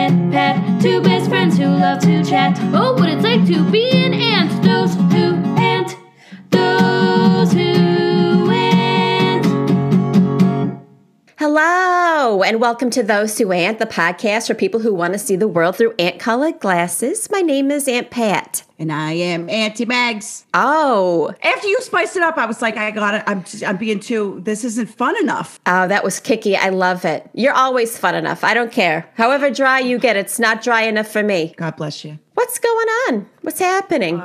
Aunt Pat, two best friends who love to chat. Oh, what it's like to be an ant. Those who ant. Those who ant. Hello, and welcome to Those Who Ant, the podcast for people who want to see the world through ant-colored glasses. My name is Aunt Pat. And I am Auntie Mags. Oh. After you spiced it up, I was like, I got it. I'm being this isn't fun enough. Oh, that was kicky. I love it. You're always fun enough. I don't care. However dry you get, it's not dry enough for me. God bless you. What's going on? What's happening?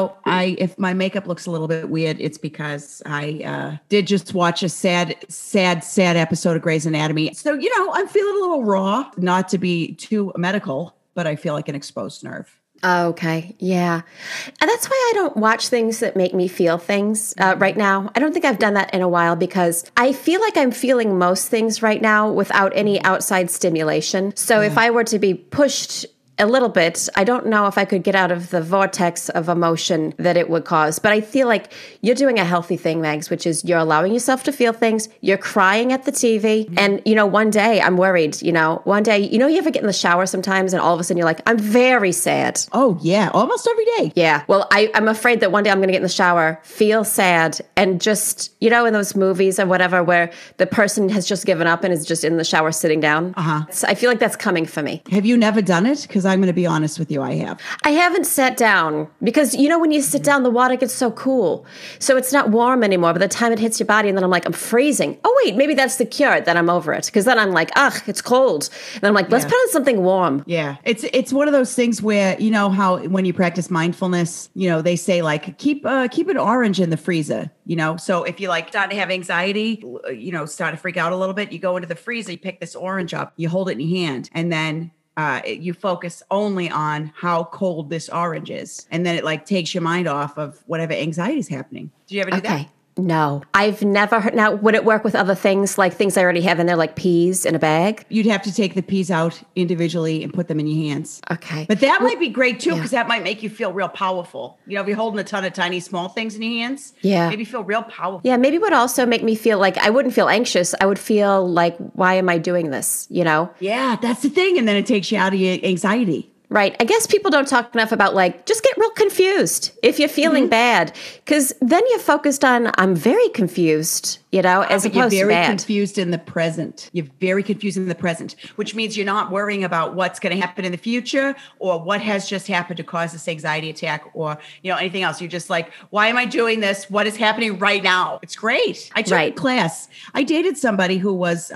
If my makeup looks a little bit weird, it's because I did just watch a sad episode of Grey's Anatomy. So, I'm feeling a little raw, not to be too medical, but I feel like an exposed nerve. Okay. Yeah. And that's why I don't watch things that make me feel things right now. I don't think I've done that in a while because I feel like I'm feeling most things right now without any outside stimulation. So if I were to be pushed a little bit, I don't know if I could get out of the vortex of emotion that it would cause. But I feel like you're doing a healthy thing, Mags, which is you're allowing yourself to feel things. You're crying at the TV. And, one day I'm worried, one day, you ever get in the shower sometimes and all of a sudden you're like, I'm very sad. Oh, yeah. Almost every day. Yeah. Well, I'm afraid that one day I'm going to get in the shower, feel sad, and just, in those movies or whatever where the person has just given up and is just in the shower sitting down. So I feel like that's coming for me. Have you never done it? Because I'm going to be honest with you, I have. I haven't sat down because, when you sit down, the water gets so cool. So it's not warm anymore. By the time it hits your body, and then I'm like, I'm freezing. Oh, wait, maybe that's the cure. Then I'm over it. Because then I'm like, ugh, it's cold. And then I'm like, let's put on something warm. Yeah. It's one of those things where, how when you practice mindfulness, they say like, keep an orange in the freezer, So if you start to have anxiety, start to freak out a little bit, you go into the freezer, you pick this orange up, you hold it in your hand, and then you focus only on how cold this orange is. And then it takes your mind off of whatever anxiety is happening. Do you ever do that? No, I've never heard. Now, would it work with other things, like things I already have in there, like peas in a bag? You'd have to take the peas out individually and put them in your hands. Okay. But that might be great too, because that might make you feel real powerful. If you're holding a ton of tiny, small things in your hands, maybe feel real powerful. Yeah, maybe it would also make me feel like I wouldn't feel anxious. I would feel like, why am I doing this? Yeah, that's the thing. And then it takes you out of your anxiety. Right. I guess people don't talk enough about just get real confused if you're feeling bad, because then you're focused on, I'm very confused, as opposed to bad. You're very confused in the present. You're very confused in the present, which means you're not worrying about what's going to happen in the future or what has just happened to cause this anxiety attack or, anything else. You're just like, why am I doing this? What is happening right now? It's great. I took a class. I dated somebody who had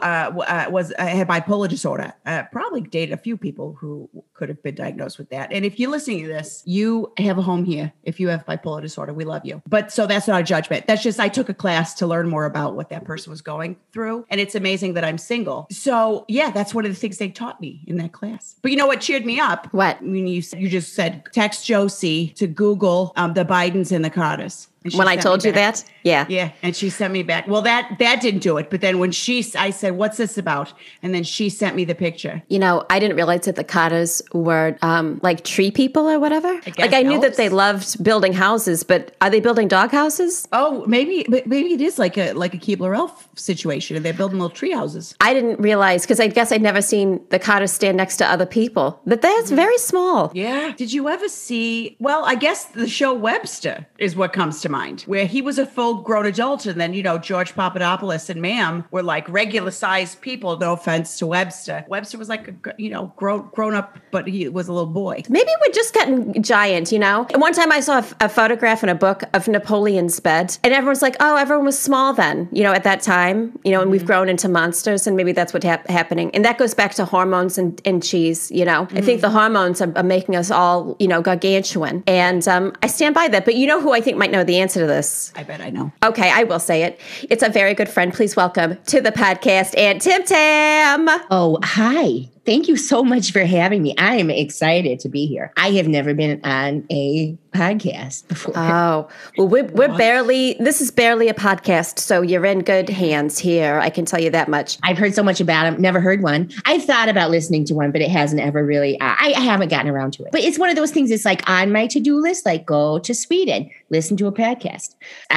bipolar disorder. Probably dated a few people who could have been diagnosed with that. And if you're listening to this, you have a home here. If you have bipolar disorder, we love you. But so that's not a judgment. That's just, I took a class to learn more about what that person was going through. And it's amazing that I'm single. So yeah, that's one of the things they taught me in that class. But you know what cheered me up? What? When you just said, text Josie to Google the Bidens and the Carters. When I told you that? Yeah. Yeah. And she sent me back. Well, that didn't do it. But then when I said, what's this about? And then she sent me the picture. I didn't realize that the Carters were like tree people or whatever. I knew that they loved building houses, but are they building dog houses? Oh, maybe it is like a Keebler-Elf situation, and they're building little tree houses. I didn't realize, because I guess I'd never seen the Carters stand next to other people, that that's very small. Yeah. Did you ever see, well, I guess the show Webster is what comes to mind, where he was a full-grown adult, and then, George Papadopoulos and Ma'am were like regular-sized people, no offense to Webster. Webster was like, grown up, but he was a little boy. Maybe we're just getting giant, And one time I saw a photograph in a book of Napoleon's bed, and everyone's like, oh, everyone was small then, at that time, and we've grown into monsters, and maybe that's what's happening. And that goes back to hormones and cheese, I think the hormones are making us all, gargantuan. And I stand by that. But who I think might know the answer to this? I bet I know. Okay, I will say it. It's a very good friend. Please welcome to the podcast, Aunt Tim Tam. Oh, hi. Thank you so much for having me. I am excited to be here. I have never been on a podcast before. Oh, well, this is barely a podcast, so you're in good hands here. I can tell you that much. I've heard so much about them, never heard one. I've thought about listening to one, but it hasn't ever really, I haven't gotten around to it. But it's one of those things, it's like on my to-do list, like go to Sweden, listen to a podcast.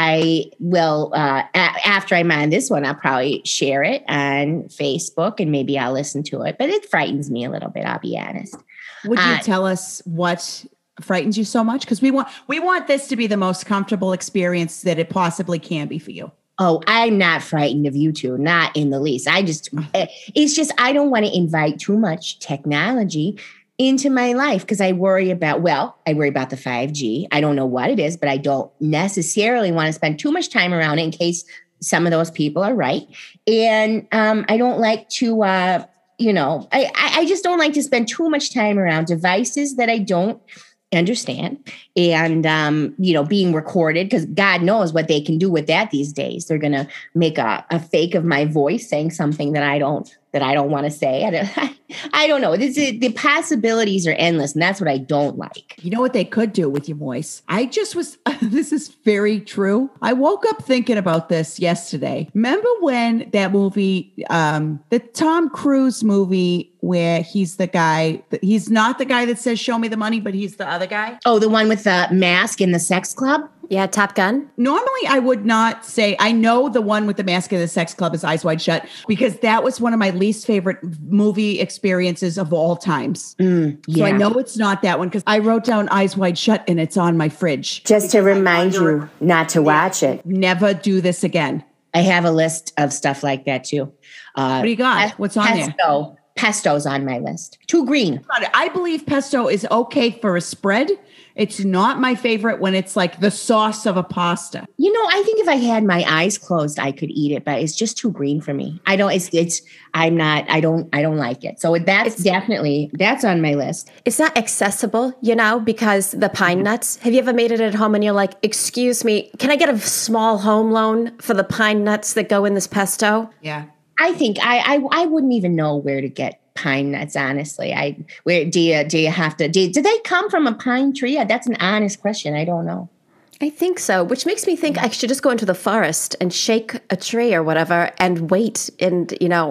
I will, after I'm on this one, I'll probably share it on Facebook and maybe I'll listen to it. But frightens me a little bit, I'll be honest. Would you tell us what frightens you so much? Because we want this to be the most comfortable experience that it possibly can be for you. Oh, I'm not frightened of you two, not in the least. It's just, I don't want to invite too much technology into my life because I worry about the 5G. I don't know what it is, but I don't necessarily want to spend too much time around it in case some of those people are right. And I don't like to, I just don't like to spend too much time around devices that I don't understand and, being recorded because God knows what they can do with that these days. They're going to make a fake of my voice saying something that I don't want to say. I don't know. The possibilities are endless, and that's what I don't like. You know what they could do with your voice? This is very true. I woke up thinking about this yesterday. Remember when that movie, the Tom Cruise movie where he's not the guy that says, show me the money, but he's the other guy? Oh, the one with the mask in the sex club? Yeah, Top Gun. Normally, I would not say, I know the one with the mask in the sex club is Eyes Wide Shut because that was one of my least favorite movie experiences of all times. Yeah. So I know it's not that one because I wrote down Eyes Wide Shut and it's on my fridge. Just to remind you not to watch it. Never do this again. I have a list of stuff like that too. What do you got? What's on there? Pesto's on my list. Too green. I believe pesto is okay for a spread. It's not my favorite when it's like the sauce of a pasta. I think if I had my eyes closed, I could eat it, but it's just too green for me. I don't like it. So that's on my list. It's not accessible, because the pine nuts. Have you ever made it at home and you're like, excuse me, can I get a small home loan for the pine nuts that go in this pesto? Yeah. I think I wouldn't even know where to get pine nuts, honestly. Do they come from a pine tree? That's an honest question. I don't know. I think so, which makes me think I should just go into the forest and shake a tree or whatever and wait. And,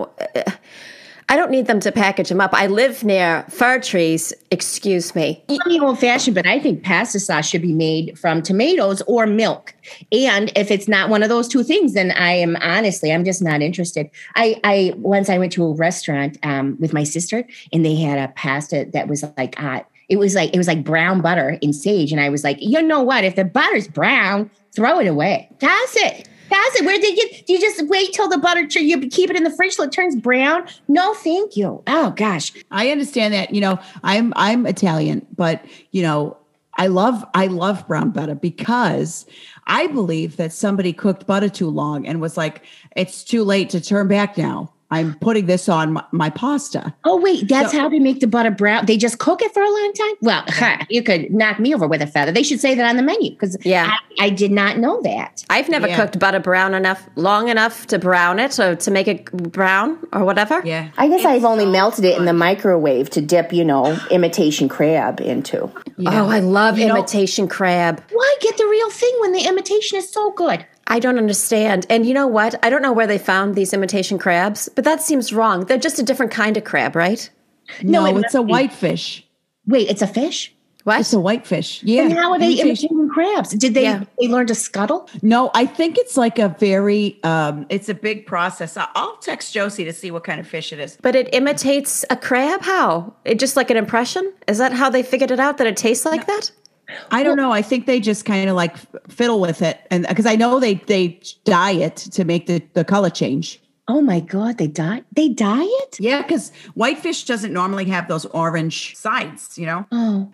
I don't need them to package them up. I live near fir trees. Excuse me. I'm old fashioned, but I think pasta sauce should be made from tomatoes or milk. And if it's not one of those two things, then I'm just not interested. Once I went to a restaurant with my sister and they had a pasta that was like it was like brown butter in sage. And I was like, you know what? If the butter's brown, throw it away. Toss it. Where do you just wait till the butter, you keep it in the fridge till it turns brown? No, thank you. Oh gosh. I understand that, I'm Italian, but I love brown butter because I believe that somebody cooked butter too long and was like, it's too late to turn back now. I'm putting this on my pasta. Oh, wait, that's how they make the butter brown. They just cook it for a long time? Well, you could knock me over with a feather. They should say that on the menu because I did not know that. I've never cooked butter long enough to brown it or to make it brown or whatever. Yeah. I guess I've only melted it in the microwave to dip, imitation crab into. Yeah. Oh, I love imitation crab. Why get the real thing when the imitation is so good? I don't understand. And you know what? I don't know where they found these imitation crabs, but that seems wrong. They're just a different kind of crab, right? No, it's a whitefish. Wait, it's a fish? What? It's a whitefish. Yeah. And how are they imitating crabs? Did they learn to scuttle? No, I think it's like a very, it's a big process. I'll text Josie to see what kind of fish it is. But it imitates a crab? How? It just like an impression? Is that how they figured it out, that it tastes like that? I don't know. I think they just kind of like fiddle with it. And because I know they dye it to make the color change. Oh my God, they dye it? Yeah, because whitefish doesn't normally have those orange sides, Oh,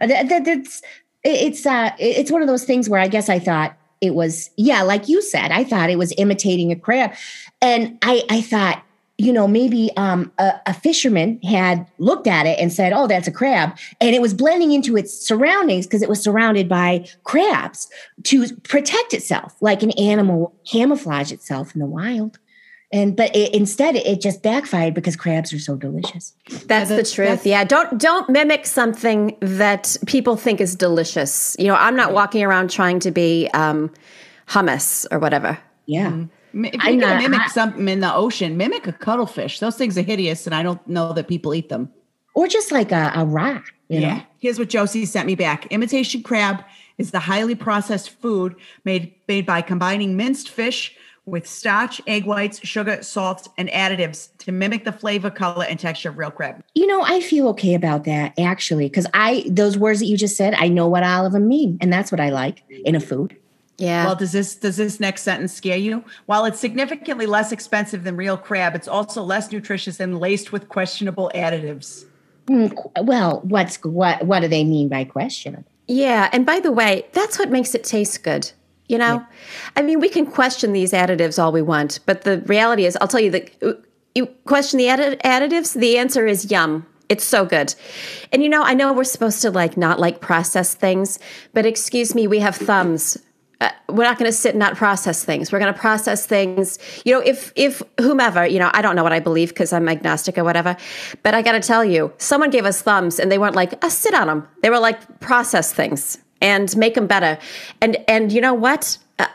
it's one of those things where I guess I thought it was, like you said, I thought it was imitating a crab. And I thought, maybe a fisherman had looked at it and said, oh, that's a crab. And it was blending into its surroundings because it was surrounded by crabs to protect itself, like an animal camouflage itself in the wild. But instead, it just backfired because crabs are so delicious. That's the truth. Don't mimic something that people think is delicious. I'm not walking around trying to be hummus or whatever. Yeah. Mm-hmm. If you're going to mimic something in the ocean, mimic a cuttlefish. Those things are hideous, and I don't know that people eat them. Or just like a rock. You know? Here's what Josie sent me back. Imitation crab is the highly processed food made by combining minced fish with starch, egg whites, sugar, salts, and additives to mimic the flavor, color, and texture of real crab. I feel okay about that actually, because those words that you just said, I know what all of them mean, and that's what I like in a food. Yeah. Well, does this next sentence scare you? While it's significantly less expensive than real crab, it's also less nutritious and laced with questionable additives. Well, what do they mean by questionable? Yeah. And by the way, that's what makes it taste good. Yeah. I mean, we can question these additives all we want, but the reality is, I'll tell you that you question the additives, the answer is yum. It's so good. And I know we're supposed to not like processed things, but excuse me, we have thumbs. We're not going to sit and not process things. We're going to process things. If whomever, I don't know what I believe because I'm agnostic or whatever, but I got to tell you, someone gave us thumbs and they weren't like, sit on them. They were like, process things and make them better. And you know what?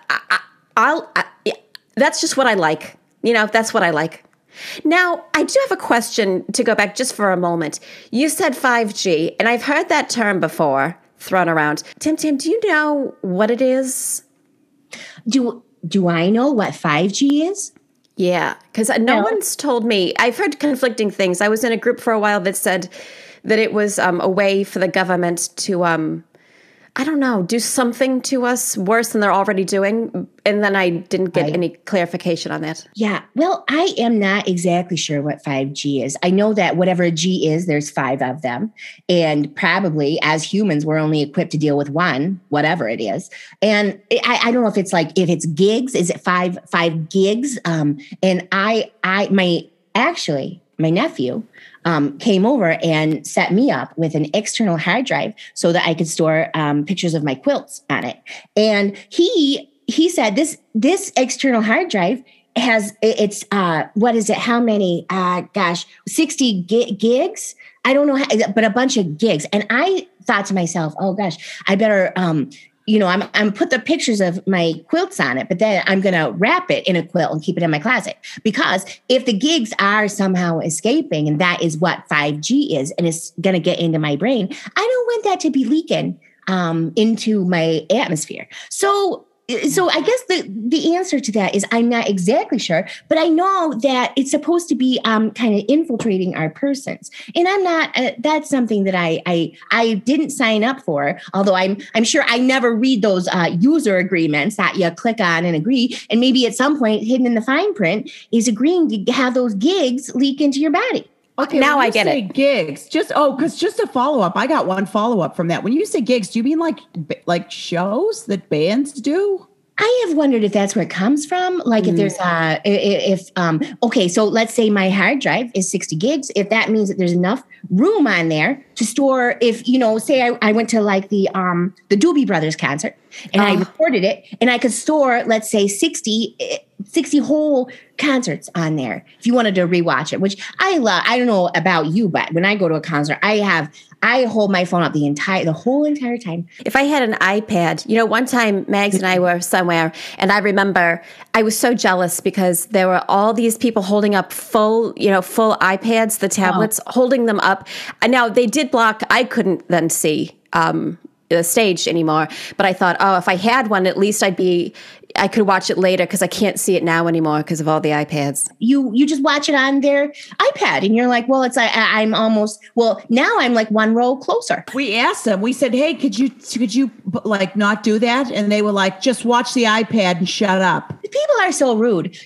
That's just what I like. That's what I like. Now, I do have a question to go back just for a moment. You said 5G, and I've heard that term before thrown around. Tim, do you know what it is? Do I know what 5G is? Yeah, because no one's told me. I've heard conflicting things. I was in a group for a while that said that it was a way for the government to, do something to us worse than they're already doing. And then I didn't get any clarification on that. Yeah. Well, I am not exactly sure what 5G is. I know that whatever a G is, there's 5 of them. And probably as humans, we're only equipped to deal with one, whatever it is. And I don't know if it's gigs, is it 5 gigs? And my nephew came over and set me up with an external hard drive so that I could store pictures of my quilts on it. And he said this external hard drive has what is it? How many? 60 gigs. I don't know, but a bunch of gigs. And I thought to myself, oh gosh, I better I'm put the pictures of my quilts on it, but then I'm going to wrap it in a quilt and keep it in my closet. Because if the gigs are somehow escaping, and that is what 5G is, and it's going to get into my brain, I don't want that to be leaking into my atmosphere. So I guess the answer to that is I'm not exactly sure, but I know that it's supposed to be kind of infiltrating our persons, and I'm not. That's something that I didn't sign up for. Although I'm sure I never read those user agreements that you click on and agree, and maybe at some point hidden in the fine print is agreeing to have those gigs leak into your body. Okay, now I get it. Gigs, just a follow up. I got one follow up from that. When you say gigs, do you mean like shows that bands do? I have wondered if that's where it comes from. Like if there's okay, so let's say my hard drive is 60 gigs. If that means that there's enough room on there to store, if say I went to like the Doobie Brothers concert and I recorded it, and I could store, let's say 60 whole concerts on there if you wanted to rewatch it, which I love. I don't know about you, but when I go to a concert, I hold my phone up the whole entire time. If I had an iPad, one time Mags and I were somewhere, and I remember I was so jealous because there were all these people holding up full iPads, the tablets, holding them up. And now they did block. I couldn't then see the stage anymore, but I thought, if I had one, at least I could watch it later because I can't see it now anymore because of all the iPads. You just watch it on their iPad and you're like, well, it's now I'm like one row closer. We asked them, we said, hey, could you like not do that? And they were like, just watch the iPad and shut up. People are so rude.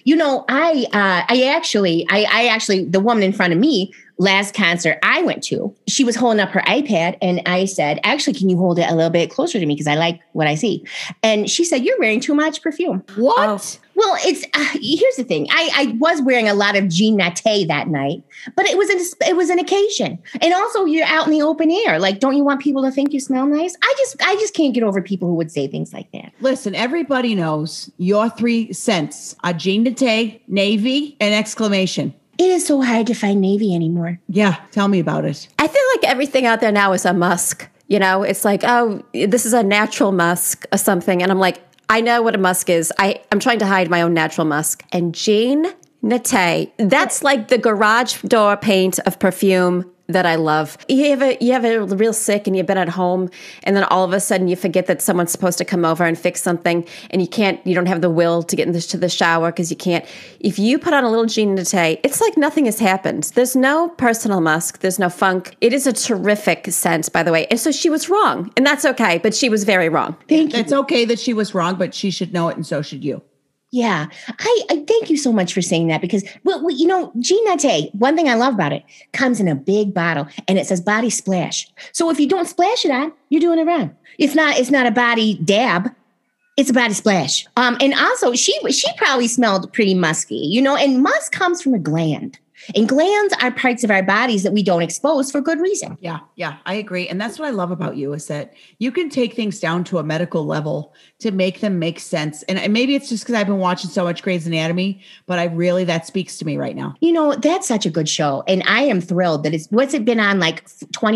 I actually, the woman in front of me, last concert I went to, she was holding up her iPad and I said, actually, can you hold it a little bit closer to me? Because I like what I see. And she said, you're wearing too much perfume. What? Oh. Well, here's the thing. I was wearing a lot of Jean Naté that night, but it was an occasion. And also you're out in the open air. Like, don't you want people to think you smell nice? I just can't get over people who would say things like that. Listen, everybody knows your 3 cents are Jean Naté, Navy, and exclamation. It is so hard to find Navy anymore. Yeah, tell me about it. I feel like everything out there now is a musk. It's like, this is a natural musk or something. And I'm like, I know what a musk is. I'm trying to hide my own natural musk. And Jean Naté, that's like the garage door paint of perfume that I love. You have a real sick and you've been at home, and then all of a sudden you forget that someone's supposed to come over and fix something, and you don't have the will to get into the shower because you can't. If you put on a little Jean Naté, it's like nothing has happened. There's no personal musk. There's no funk. It is a terrific scent, by the way. And so she was wrong, and that's okay, but she was very wrong. Thank you. It's okay that she was wrong, but she should know it, and so should you. Yeah, I thank you so much for saying that because, well, Jean Naté, one thing I love about it, comes in a big bottle and it says body splash. So if you don't splash it on, you're doing it wrong. It's not a body dab. It's a body splash. And also she probably smelled pretty musky, and musk comes from a gland. And glands are parts of our bodies that we don't expose for good reason. Yeah, I agree. And that's what I love about you is that you can take things down to a medical level to make them make sense. And maybe it's just because I've been watching so much Grey's Anatomy, but that speaks to me right now. That's such a good show. And I am thrilled that what's it been on, like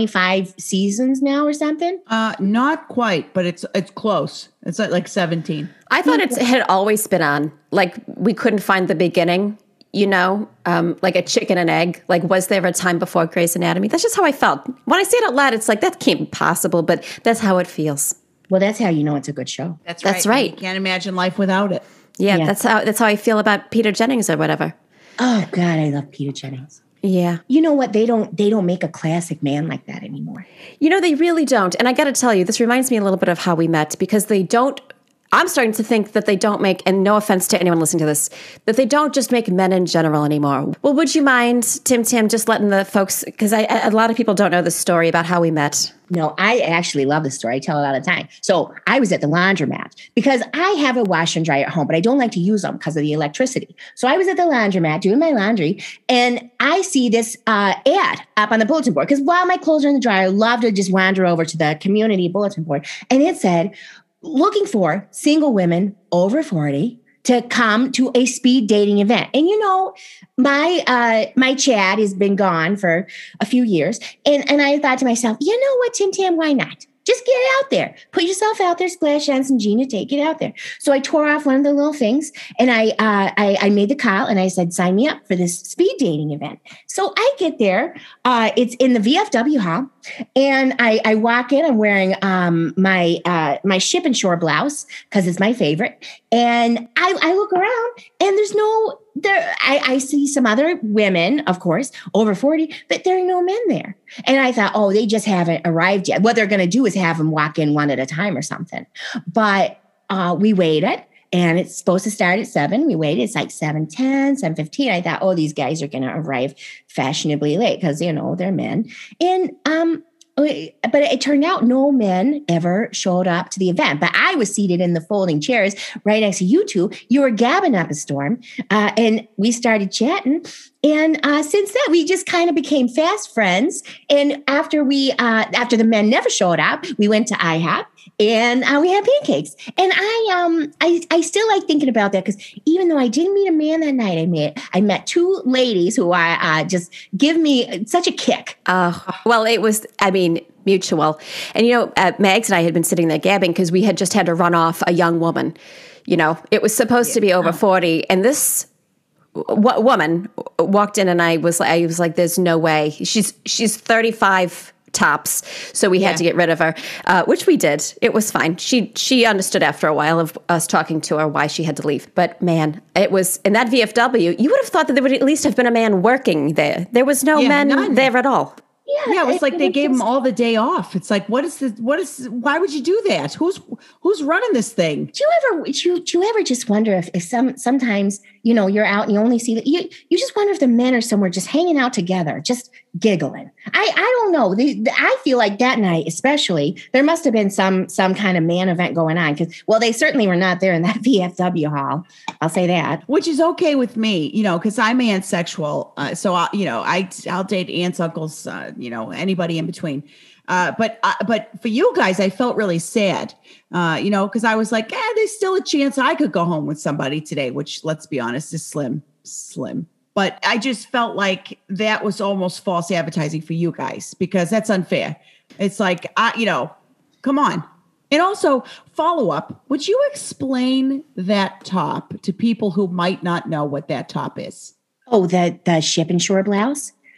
25 seasons now or something? Not quite, but it's close. It's like 17. I thought it had always been on. Like we couldn't find the beginning. Like a chicken and egg. Like, was there a time before Grey's Anatomy? That's just how I felt. When I say it out loud, it's like, that can't be possible, but that's how it feels. Well, that's how you know it's a good show. That's right. You can't imagine life without it. Yeah, that's how I feel about Peter Jennings or whatever. Oh, God, I love Peter Jennings. Yeah. You know what? They don't make a classic man like that anymore. They really don't. And I got to tell you, this reminds me a little bit of How We Met, because they don't. I'm starting to think that they don't make, and no offense to anyone listening to this, that they don't just make men in general anymore. Well, would you mind, Tim, just letting the folks, because a lot of people don't know the story about How We Met. No, I actually love the story. I tell it all the time. So I was at the laundromat because I have a washer and dryer at home, but I don't like to use them because of the electricity. So I was at the laundromat doing my laundry, and I see this ad up on the bulletin board because while my clothes are in the dryer, I love to just wander over to the community bulletin board, and it said, looking for single women over 40 to come to a speed dating event. And my Chad has been gone for a few years. And I thought to myself, you know what, Tim Tam, why not? Just get out there. Put yourself out there, splash on some Jean Naté, get out there. So I tore off one of the little things and I made the call and I said, sign me up for this speed dating event. So I get there. It's in the VFW hall. And I walk in, I'm wearing my Ship and Shore blouse because it's my favorite. And I look around and I see some other women, of course, over 40, but there are no men there. And I thought, oh, they just haven't arrived yet. What they're going to do is have them walk in one at a time or something. But we waited. And it's supposed to start at 7. We waited. It's like 7:10, 7:15. I thought, oh, these guys are going to arrive fashionably late because, they're men. And but it turned out no men ever showed up to the event. But I was seated in the folding chairs right next to you two. You were gabbing up a storm. And we started chatting. And since then, we just kind of became fast friends. And after the men never showed up, we went to IHOP. And we had pancakes. And I still like thinking about that because even though I didn't meet a man that night, I met two ladies who just give me such a kick. Well, it was, mutual. And, Mags and I had been sitting there gabbing because we had just had to run off a young woman. It was supposed to be over 40. And this woman walked in and I was like, there's no way. She's 35 tops. So we had to get rid of her, which we did. It was fine. She understood after a while of us talking to her why she had to leave. But man, it was in that VFW, you would have thought that there would at least have been a man working there. There was no men there at all. Yeah, it was like they gave them all the day off. It's like, why would you do that? Who's running this thing? Do you ever just wonder if sometimes, you're out and you only see that you just wonder if the men are somewhere just hanging out together, just giggling. I don't know. I feel like that night, especially, there must have been some kind of man event going on because, well, they certainly were not there in that VFW hall. I'll say that. Which is okay with me, because I'm ansexual. So I'll date aunts, uncles, anybody in between. But for you guys, I felt really sad, because I was like, there's still a chance I could go home with somebody today, which, let's be honest, is slim. But I just felt like that was almost false advertising for you guys because that's unfair. It's like, come on. And also, follow up, would you explain that top to people who might not know what that top is? Oh, the Ship and Shore blouse?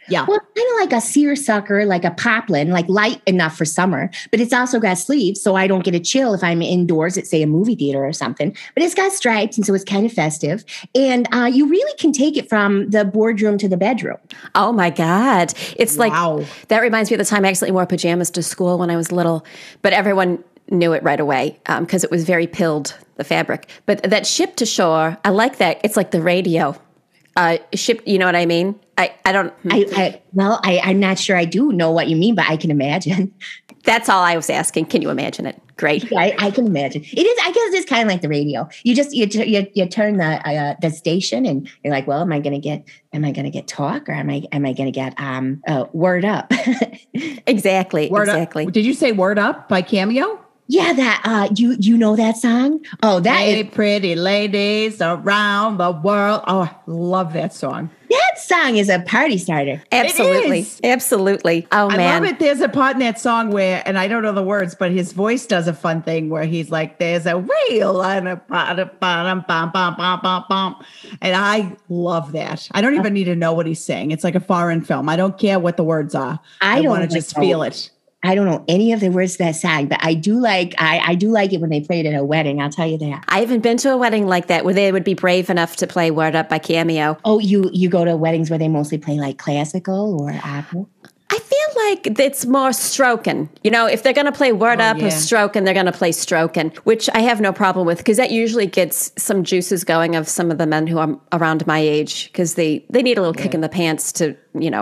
Yeah. Well, kind of like a seersucker, like a poplin, like light enough for summer, but it's also got sleeves, so I don't get a chill if I'm indoors at, say, a movie theater or something. But it's got stripes, and so it's kind of festive. And you really can take it from the boardroom to the bedroom. Oh my God. It's Wow. like, that reminds me of the time I accidentally wore pajamas to school when I was little, but everyone knew it right away because it was very pilled, the fabric. But that ship to shore, I like that. It's like the radio. Ship, you know what I mean? I don't. I'm not sure I do know what you mean, but I can imagine. That's all I was asking. Can you imagine it? Great. I can imagine. It is. I guess it's kind of like the radio. You just you turn the station, and you're like, well, am I going to get talk, or am I going to get word up? Exactly. Word exactly. Up. Did you say Word Up by Cameo? Yeah, that you know that song? Oh, Hey, pretty ladies around the world. Oh, I love that song. that song is a party starter. Absolutely. It is. Absolutely. Oh, I man. love it. There's a part in that song where, and I don't know the words, but his voice does a fun thing where he's like, there's a wheel and a bum, bum, bum, bum, bum. And I love that. I don't even need to know what he's saying. It's like a foreign film. I don't care what the words are. I want to just feel it. I don't know any of the words to that song, but I do like it when they play it at a wedding. I'll tell you that. I haven't been to a wedding like that where they would be brave enough to play Word Up by Cameo. Oh, you go to weddings where they mostly play like classical or opera? I feel like it's more stroking. You know, if they're going to play Word Up yeah. or Stroking, they're going to play Stroking, which I have no problem with because that usually gets some juices going of some of the men who are around my age because they need a little kick in the pants to,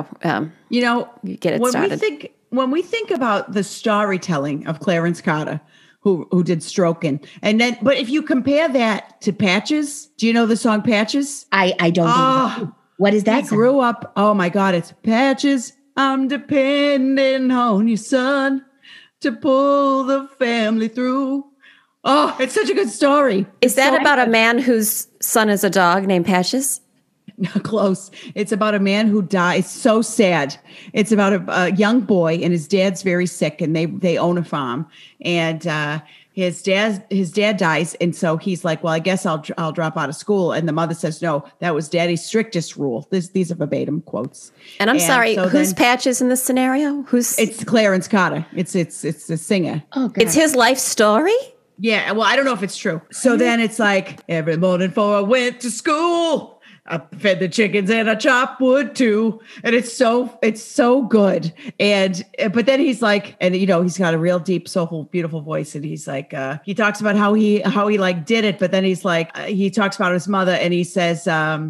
get it started. When we think about the storytelling of Clarence Carter, who did Strokin', but if you compare that to Patches, do you know the song Patches? I don't think so. What is that He song? grew up, oh my God, it's Patches. I'm depending on you, son, to pull the family through. Oh, it's such a good story. Is that about a man whose son is a dog named Patches? Not close. It's about a man who died. It's so sad. It's about a young boy, and his dad's very sick, and they own a farm. And his dad dies, and so he's like, "Well, I guess I'll drop out of school." And the mother says, "No, that was Daddy's strictest rule." These are verbatim quotes. And I'm sorry, so who's then- Patches in this scenario? It's Clarence Carter. It's the singer. Oh, God. It's his life story? Yeah. Well, I don't know if it's true. So then it's like every morning before I went to school, I fed the chickens and I chopped wood too. And it's so good. And, but then he's like, and he's got a real deep, soulful, beautiful voice. And he's like, he talks about how he like did it. But then he's like, he talks about his mother and he says,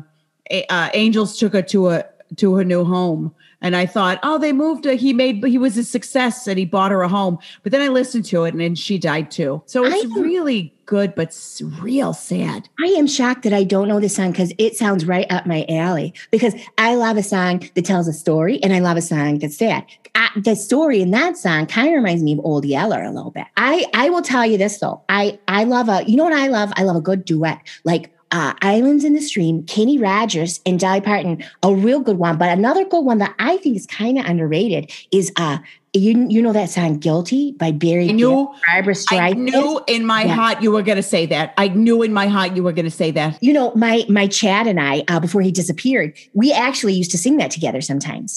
angels took her to her new home. And I thought, oh, they moved her. He was a success and he bought her a home. But then I listened to it and then she died too. So it's really good, but real sad. I am shocked that I don't know this song because it sounds right up my alley. Because I love a song that tells a story and I love a song that's sad. The story in that song kind of reminds me of Old Yeller a little bit. I will tell you this though. I love you know what I love? I love a good duet. Like Islands in the Stream, Kenny Rogers and Dolly Parton, a real good one. But another good one that I think is kind of underrated is you know that song "Guilty" by Barry Gibb, Barbara Streisand. I knew in my heart you were going to say that. I knew in my heart you were going to say that. You know, my Chad and I, before he disappeared, we actually used to sing that together sometimes.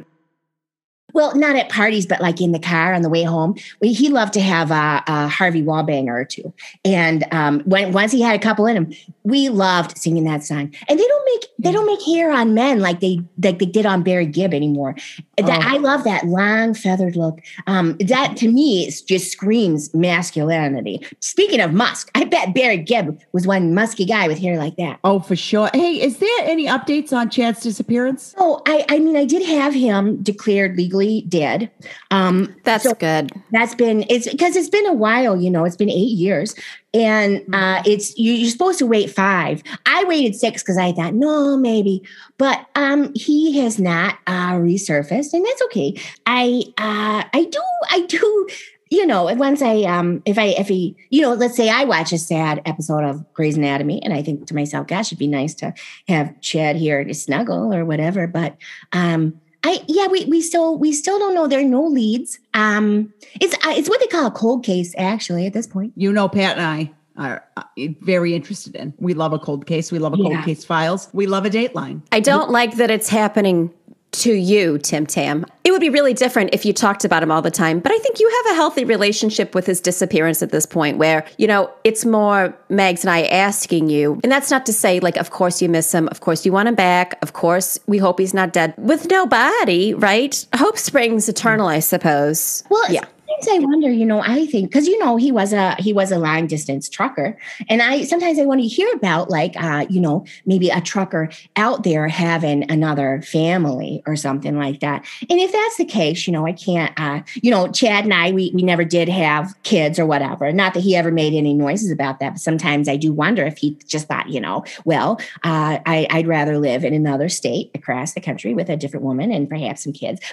Well, not at parties, but like in the car on the way home. He loved to have a Harvey Wallbanger or two. And once he had a couple in him, we loved singing that song. And they don't make hair on men like they did on Barry Gibb anymore. I love that long feathered look. That to me just screams masculinity. Speaking of musk, I bet Barry Gibb was one musky guy with hair like that. Oh, for sure. Hey, is there any updates on Chad's disappearance? Oh, I mean, I did have him declared legally dead. That's good. It's been a while, it's been 8 years. And you're supposed to wait 5. I waited 6 because I thought, no, maybe. But he has not resurfaced, and that's okay. I do. Once if he, let's say I watch a sad episode of Grey's Anatomy and I think to myself, gosh, it'd be nice to have Chad here to snuggle or whatever. But we still don't know. There are no leads. It's what they call a cold case actually at this point. Pat and I are very interested in. We love a cold case. We love a cold case files. We love a Dateline. I don't like that it's happening to you, Tim Tam. It would be really different if you talked about him all the time. But I think you have a healthy relationship with his disappearance at this point where, it's more Megs and I asking you. And that's not to say, like, of course you miss him. Of course you want him back. Of course we hope he's not dead. With no body, right? Hope springs eternal, I suppose. Well, yeah. Sometimes I wonder, I think, because he was a long distance trucker, and sometimes I want to hear about maybe a trucker out there having another family or something like that. And if that's the case, I can't, Chad and I, we never did have kids or whatever. Not that he ever made any noises about that, but sometimes I do wonder if he just thought, I'd rather live in another state across the country with a different woman and perhaps some kids.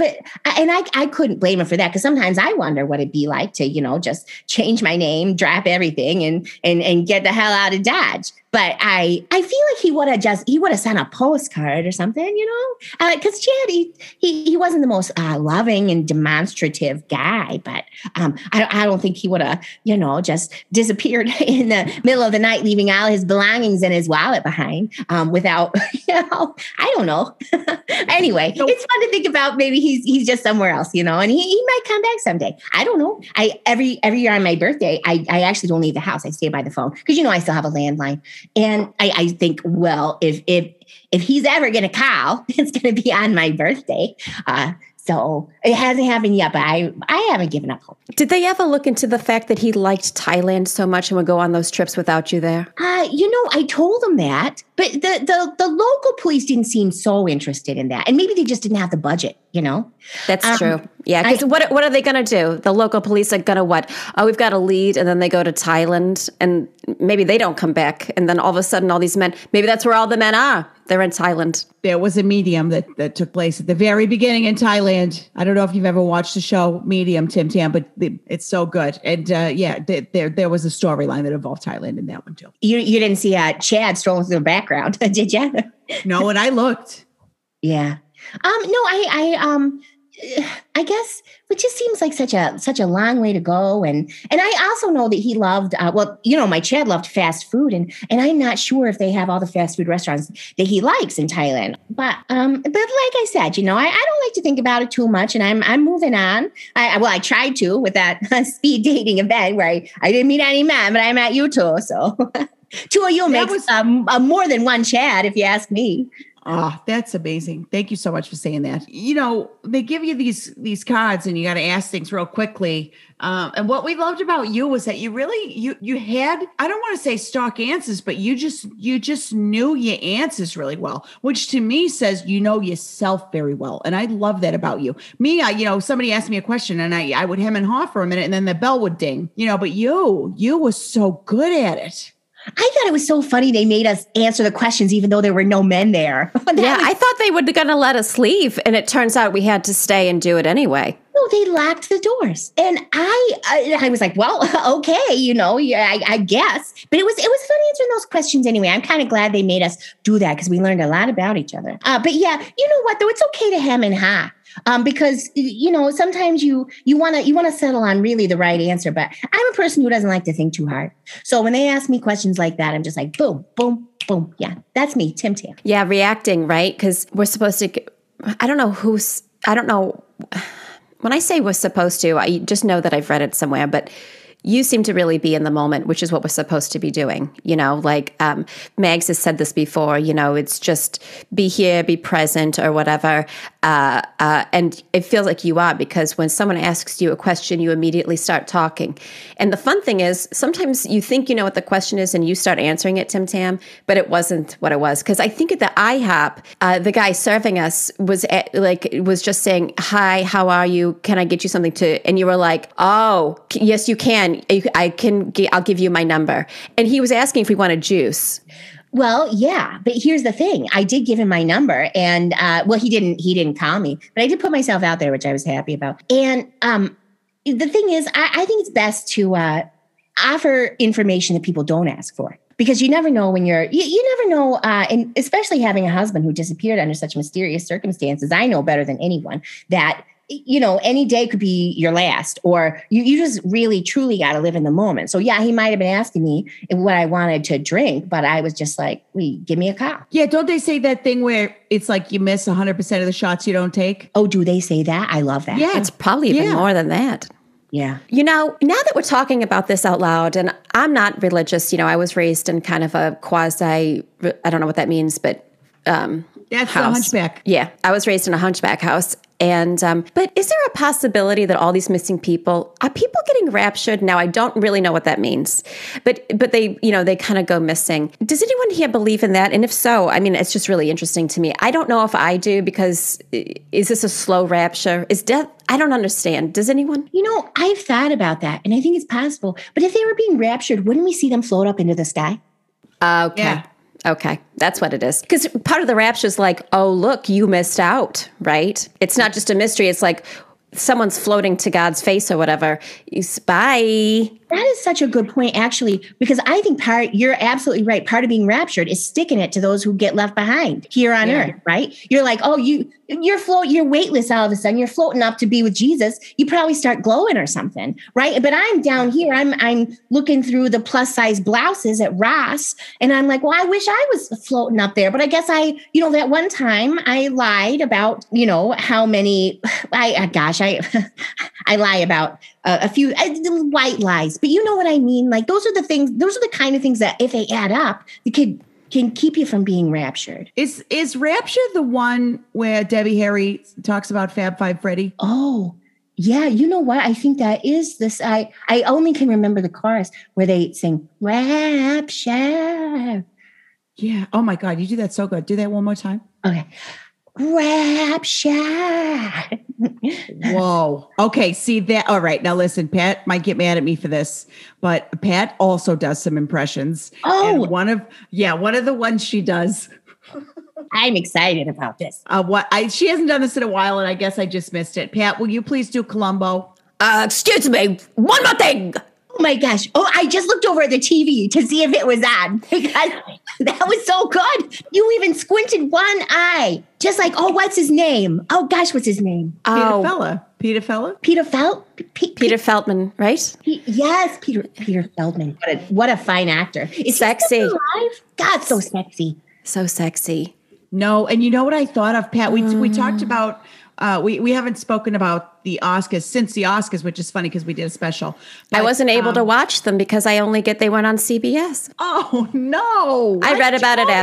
I couldn't blame him for that, because sometimes I wonder what it'd be like to, just change my name, drop everything and get the hell out of Dodge. But I feel like he would have sent a postcard or something, because Chad, he wasn't the most loving and demonstrative guy, but I don't think he would have, just disappeared in the middle of the night, leaving all his belongings and his wallet behind without, I don't know. Anyway, it's fun to think about. Maybe he's just somewhere else, and he might come back someday. I don't know. Every year on my birthday, I actually don't leave the house. I stay by the phone because, I still have a landline. And I think, well, if he's ever going to call, it's going to be on my birthday. So it hasn't happened yet, but I haven't given up hope. Did they ever look into the fact that he liked Thailand so much and would go on those trips without you there? I told him that, but the local police didn't seem so interested in that. And maybe they just didn't have the budget, That's true. Yeah, because what are they going to do? The local police are going to what? Oh, we've got a lead, and then they go to Thailand, and maybe they don't come back. And then all of a sudden, all these men, maybe that's where all the men are. They're in Thailand. There was a Medium that took place at the very beginning in Thailand. I don't know if you've ever watched the show Medium, Tim Tam, but it's so good. And there was a storyline that involved Thailand in that one too. You didn't see Chad strolling through the background, did you? No, and I looked. Yeah. No, I guess it just seems like such a long way to go. And I also know that he loved, my Chad loved fast food, and I'm not sure if they have all the fast food restaurants that he likes in Thailand. But like I said, I don't like to think about it too much, and I'm moving on. I tried to with that speed dating event where I didn't meet any men, but I met you two. So two of you makes more than one Chad, if you ask me. Oh, that's amazing. Thank you so much for saying that. They give you these cards and you got to ask things real quickly. And what we loved about you was that you really, you had, I don't want to say stock answers, but you just knew your answers really well, which to me says, yourself very well. And I love that about you. Me, somebody asked me a question and I would hem and haw for a minute and then the bell would ding, but you were so good at it. I thought it was so funny they made us answer the questions even though there were no men there. I thought they were going to let us leave, and it turns out we had to stay and do it anyway. No, they locked the doors. And I was like, well, okay, I guess. But it was fun answering those questions anyway. I'm kind of glad they made us do that because we learned a lot about each other. But yeah, you know what, though? It's okay to hem and ha. Because, sometimes you want to settle on really the right answer. But I'm a person who doesn't like to think too hard. So when they ask me questions like that, I'm just like, boom, boom, boom. Yeah, that's me, Tim Tam. Yeah, reacting, right? Because we're supposed to, I don't know. When I say we're supposed to, I just know that I've read it somewhere, but you seem to really be in the moment, which is what we're supposed to be doing. Mags has said this before, it's just be here, be present or whatever. And it feels like you are, because when someone asks you a question, you immediately start talking. And the fun thing is sometimes you think you know what the question is and you start answering it, Tim Tam, but it wasn't what it was. Because I think at the IHOP, the guy serving us was just saying, hi, how are you? Can I get you something to, and you were like, oh, yes, you can. I'll give you my number. And he was asking if we wanted juice. Well, yeah, but here's the thing. I did give him my number and, he didn't call me, but I did put myself out there, which I was happy about. And, the thing is, I think it's best to, offer information that people don't ask for, because you never know when you never know. And especially having a husband who disappeared under such mysterious circumstances, I know better than anyone that any day could be your last, or you just really, truly got to live in the moment. So yeah, he might've been asking me what I wanted to drink, but I was just like, give me a call. Yeah. Don't they say that thing where it's like you miss 100% of the shots you don't take? Oh, do they say that? I love that. Yeah. It's probably even Yeah. more than that. Yeah. Now that we're talking about this out loud, and I'm not religious, I was raised in kind of a quasi, I don't know what that means, but That's the house. hunchback. Yeah, I was raised in a hunchback house. And, but is there a possibility that all these missing people, are people getting raptured? Now, I don't really know what that means, but they, they kind of go missing. Does anyone here believe in that? And if so, I mean, it's just really interesting to me. I don't know if I do, because is this a slow rapture? Is death? I don't understand. Does anyone? I've thought about that, and I think it's possible. But if they were being raptured, wouldn't we see them float up into the sky? Okay. Yeah. Okay, that's what it is. Because part of the rapture is like, oh, look, you missed out, right? It's not just a mystery. It's like someone's floating to God's face or whatever. Bye. That is such a good point, actually, because I think you're absolutely right. Part of being raptured is sticking it to those who get left behind here on earth, right? You're like, oh, you're weightless all of a sudden. You're floating up to be with Jesus. You probably start glowing or something, right? But I'm down here. I'm looking through the plus size blouses at Ross, and I'm like, well, I wish I was floating up there. But I guess that one time I lied about, how many. I lie about a few white lies, but you know what I mean? Like those are the kind of things that if they add up, they can keep you from being raptured. Is Rapture the one where Debbie Harry talks about Fab Five Freddy? Oh, yeah. You know what? I think that is this. I only can remember the chorus where they sing Rapture. Yeah. Oh my God. You do that so good. Do that one more time. Okay. Rapture. Whoa. Okay. See that. All right. Now listen, Pat might get mad at me for this, but Pat also does some impressions. Oh, and one of the ones she does. I'm excited about this. She hasn't done this in a while, and I guess I just missed it. Pat, will you please do Columbo? Excuse me, one more thing. Oh my gosh. Oh, I just looked over at the TV to see if it was on, because that was so good. You even squinted one eye. Just like, oh, what's his name? Oh gosh, what's his name? Peter Fella? Peter Feldman, right? Yes, Peter Feldman. What a fine actor. Is sexy. He still alive? God, so sexy. So sexy. No, and you know what I thought of, Pat? We talked about we haven't spoken about the Oscars since the Oscars, which is funny because we did a special. But, I wasn't able to watch them because they went on CBS. Oh no! I read about it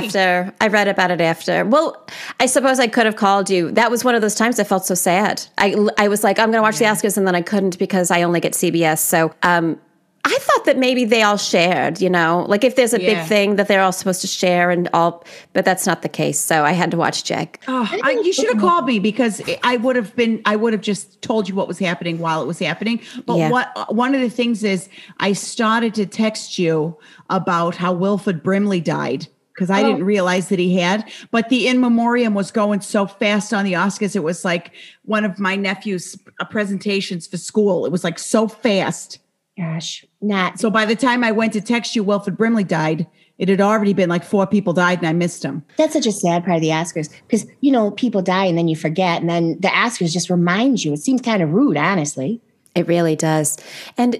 after. Well, I suppose I could have called you. That was one of those times I felt so sad. I was like, I'm going to watch the Oscars, and then I couldn't because I only get CBS. So I thought that maybe they all shared, like if there's a big thing that they're all supposed to share but that's not the case. So I had to watch Jack. You should have called me, because I would have just told you what was happening while it was happening. But one of the things is I started to text you about how Wilford Brimley died, because I didn't realize that he had, but the in memoriam was going so fast on the Oscars. It was like one of my nephew's presentations for school. It was like so fast. Gosh, So by the time I went to text you, Wilford Brimley died. It had already been like 4 people died, and I missed them. That's such a sad part of the Oscars, because, people die and then you forget, and then the Oscars just reminds you. It seems kind of rude, honestly. It really does. And,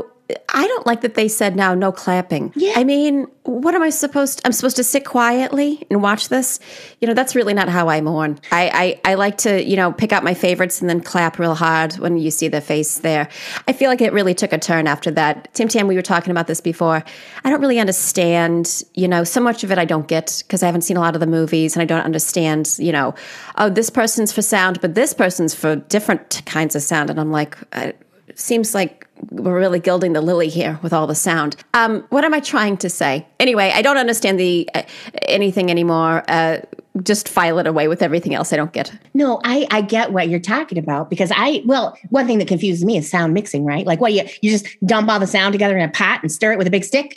I don't like that they said now no clapping. Yeah. I mean, what am I supposed to? I'm supposed to sit quietly and watch this? That's really not how I mourn. I like to, pick out my favorites and then clap real hard when you see the face there. I feel like it really took a turn after that. Tim Tam, we were talking about this before. I don't really understand, so much of it I don't get because I haven't seen a lot of the movies, and I don't understand, oh, this person's for sound, but this person's for different kinds of sound. And I'm like, it seems like we're really gilding the lily here with all the sound. What am I trying to say? Anyway, I don't understand anything anymore. Just file it away with everything else I don't get. No, I get what you're talking about, because one thing that confuses me is sound mixing, right? Like, you just dump all the sound together in a pot and stir it with a big stick,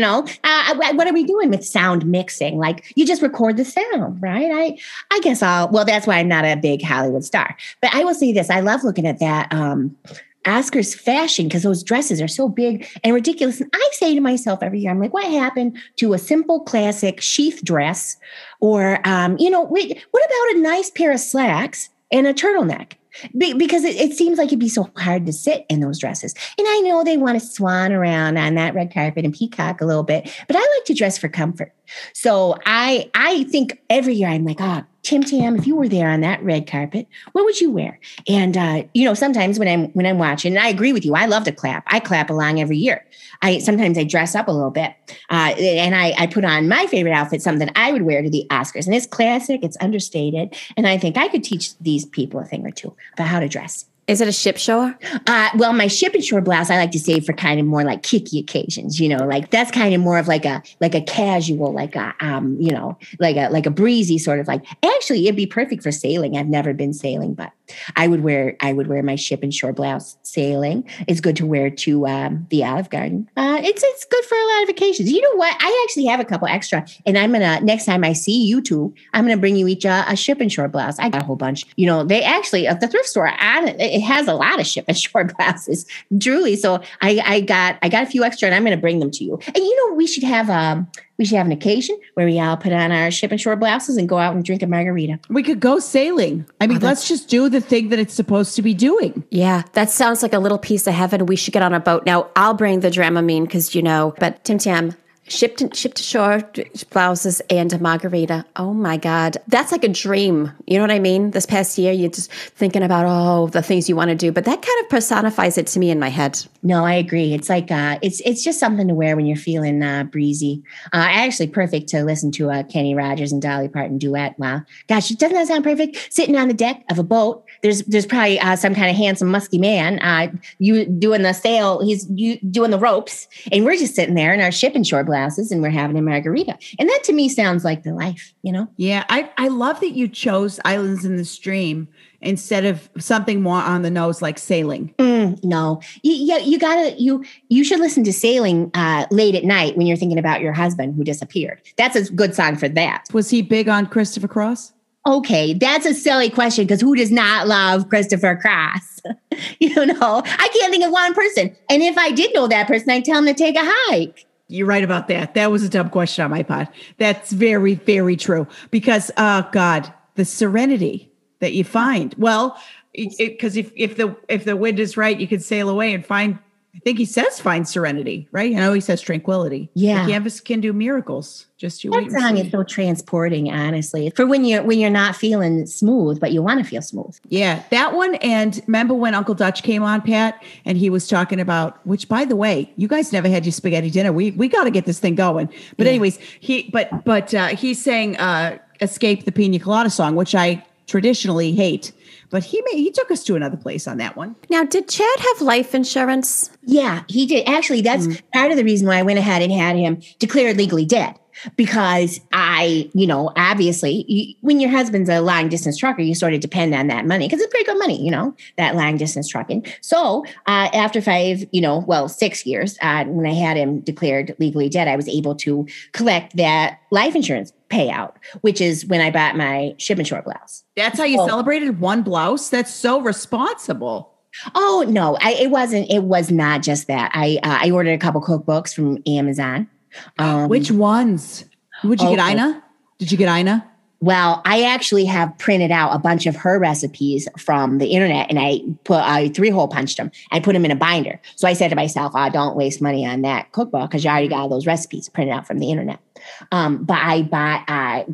what are we doing with sound mixing? Like, you just record the sound, right? I guess that's why I'm not a big Hollywood star, but I will say this. I love looking at that, Oscars fashion, because those dresses are so big and ridiculous. And I say to myself every year, I'm like, what happened to a simple classic sheath dress? Or, what about a nice pair of slacks and a turtleneck? Because it seems like it'd be so hard to sit in those dresses. And I know they want to swan around on that red carpet and peacock a little bit, but I like to dress for comfort. So I think every year I'm like, Tim Tam, if you were there on that red carpet, what would you wear? And sometimes when I'm watching, and I agree with you, I love to clap. I clap along every year. Sometimes I dress up a little bit, and I put on my favorite outfit, something that I would wear to the Oscars, and it's classic, it's understated, and I think I could teach these people a thing or two about how to dress. Is it a ship shore? Well, my ship and shore blouse I like to save for kind of more like kicky occasions, like that's kind of more of like a casual, like a breezy sort of like. Actually, it'd be perfect for sailing. I've never been sailing, but I would wear my ship and shore blouse sailing. It's good to wear to the Olive Garden. It's good for a lot of occasions. You know what? I actually have a couple extra, and I'm gonna next time I see you two, I'm gonna bring you each a ship and shore blouse. I got a whole bunch. They actually at the thrift store it has a lot of ship and shore blouses, truly. So I got a few extra, and I'm going to bring them to you. And we should have an occasion where we all put on our ship and shore blouses and go out and drink a margarita. We could go sailing. I mean, let's just do the thing that it's supposed to be doing. Yeah, that sounds like a little piece of heaven. We should get on a boat. Now, I'll bring the Dramamine because but Tim Tam, ship to shore blouses and a margarita. Oh my God. That's like a dream. You know what I mean? This past year, you're just thinking about, the things you want to do, but that kind of personifies it to me in my head. No, I agree. It's like, it's just something to wear when you're feeling breezy. Actually perfect to listen to a Kenny Rogers and Dolly Parton duet. Wow. Gosh, doesn't that sound perfect? Sitting on the deck of a boat. There's probably some kind of handsome, musky man. You doing the sail, you doing the ropes, and we're just sitting there in our ship and shore blouses, and we're having a margarita. And that to me sounds like the life, Yeah, I love that you chose Islands in the Stream instead of something more on the nose like sailing. No, you should listen to Sailing late at night when you're thinking about your husband who disappeared. That's a good song for that. Was he big on Christopher Cross? Okay, that's a silly question because who does not love Christopher Cross? I can't think of one person. And if I did know that person, I'd tell him to take a hike. You're right about that. That was a dumb question on my part. That's very, very true. Because, God, the serenity that you find. Well, because if the wind is right, you can sail away and find. I think he says find serenity, right? I know he says tranquility. Yeah, the canvas can do miracles. Just you that wait. That song is so transporting, honestly, for when you're not feeling smooth, but you want to feel smooth. Yeah, that one. And remember when Uncle Dutch came on, Pat, and he was talking about, which by the way, you guys never had your spaghetti dinner. We got to get this thing going. But anyways, he's saying "Escape the Pina Colada" song, which I traditionally hate. But he took us to another place on that one. Now, did Chad have life insurance? Yeah, he did. Actually, that's part of the reason why I went ahead and had him declared legally dead. Because obviously, when your husband's a long distance trucker, you sort of depend on that money because it's pretty good money, that long distance trucking. So after 6 years, when I had him declared legally dead, I was able to collect that life insurance payout, which is when I bought my ship and shore blouse. That's how you celebrated one blouse? That's so responsible. Oh, no, it wasn't. It was not just that. I ordered a couple cookbooks from Amazon. Which ones? Would you get Ina? Did you get Ina? Well, I actually have printed out a bunch of her recipes from the internet, and I 3-hole punched them. I put them in a binder. So I said to myself, don't waste money on that cookbook because you already got all those recipes printed out from the internet. But I bought,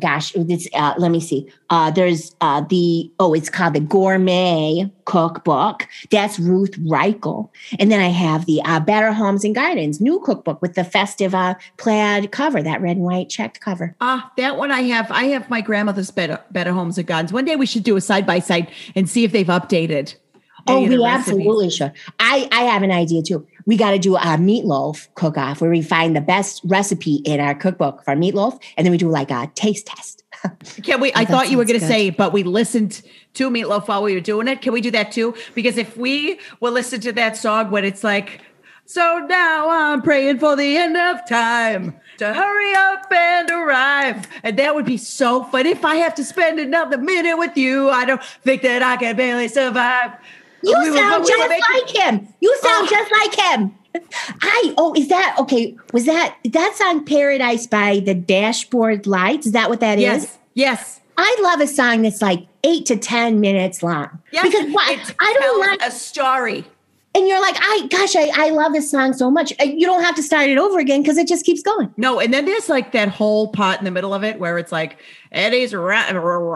let me see. There's it's called the Gourmet Cookbook. That's Ruth Reichel. And then I have the Better Homes and Gardens new cookbook with the festive plaid cover, that red and white checked cover. That one I have. I have my grandmother's Better Homes and Gardens. One day we should do a side-by-side and see if they've updated. We absolutely should. I have an idea too. We got to do a meatloaf cook-off where we find the best recipe in our cookbook for meatloaf, and then we do like a taste test. Can we? I thought you were going to say, but we listened to Meatloaf while we were doing it. Can we do that too? Because if we will listen to that song when it's like, so now I'm praying for the end of time to hurry up and arrive. And that would be so fun. If I have to spend another minute with you, I don't think that I can barely survive. You sound just like him. You sound just like him. Is that okay? Was that song Paradise by the Dashboard Lights? Is that what that is? Yes. I love a song that's like 8 to 10 minutes long. Yes, Because I don't tells like a story. and you're like, I love this song so much. You don't have to start it over again because it just keeps going. No, and then there's like that whole part in the middle of it where it's like Eddie's running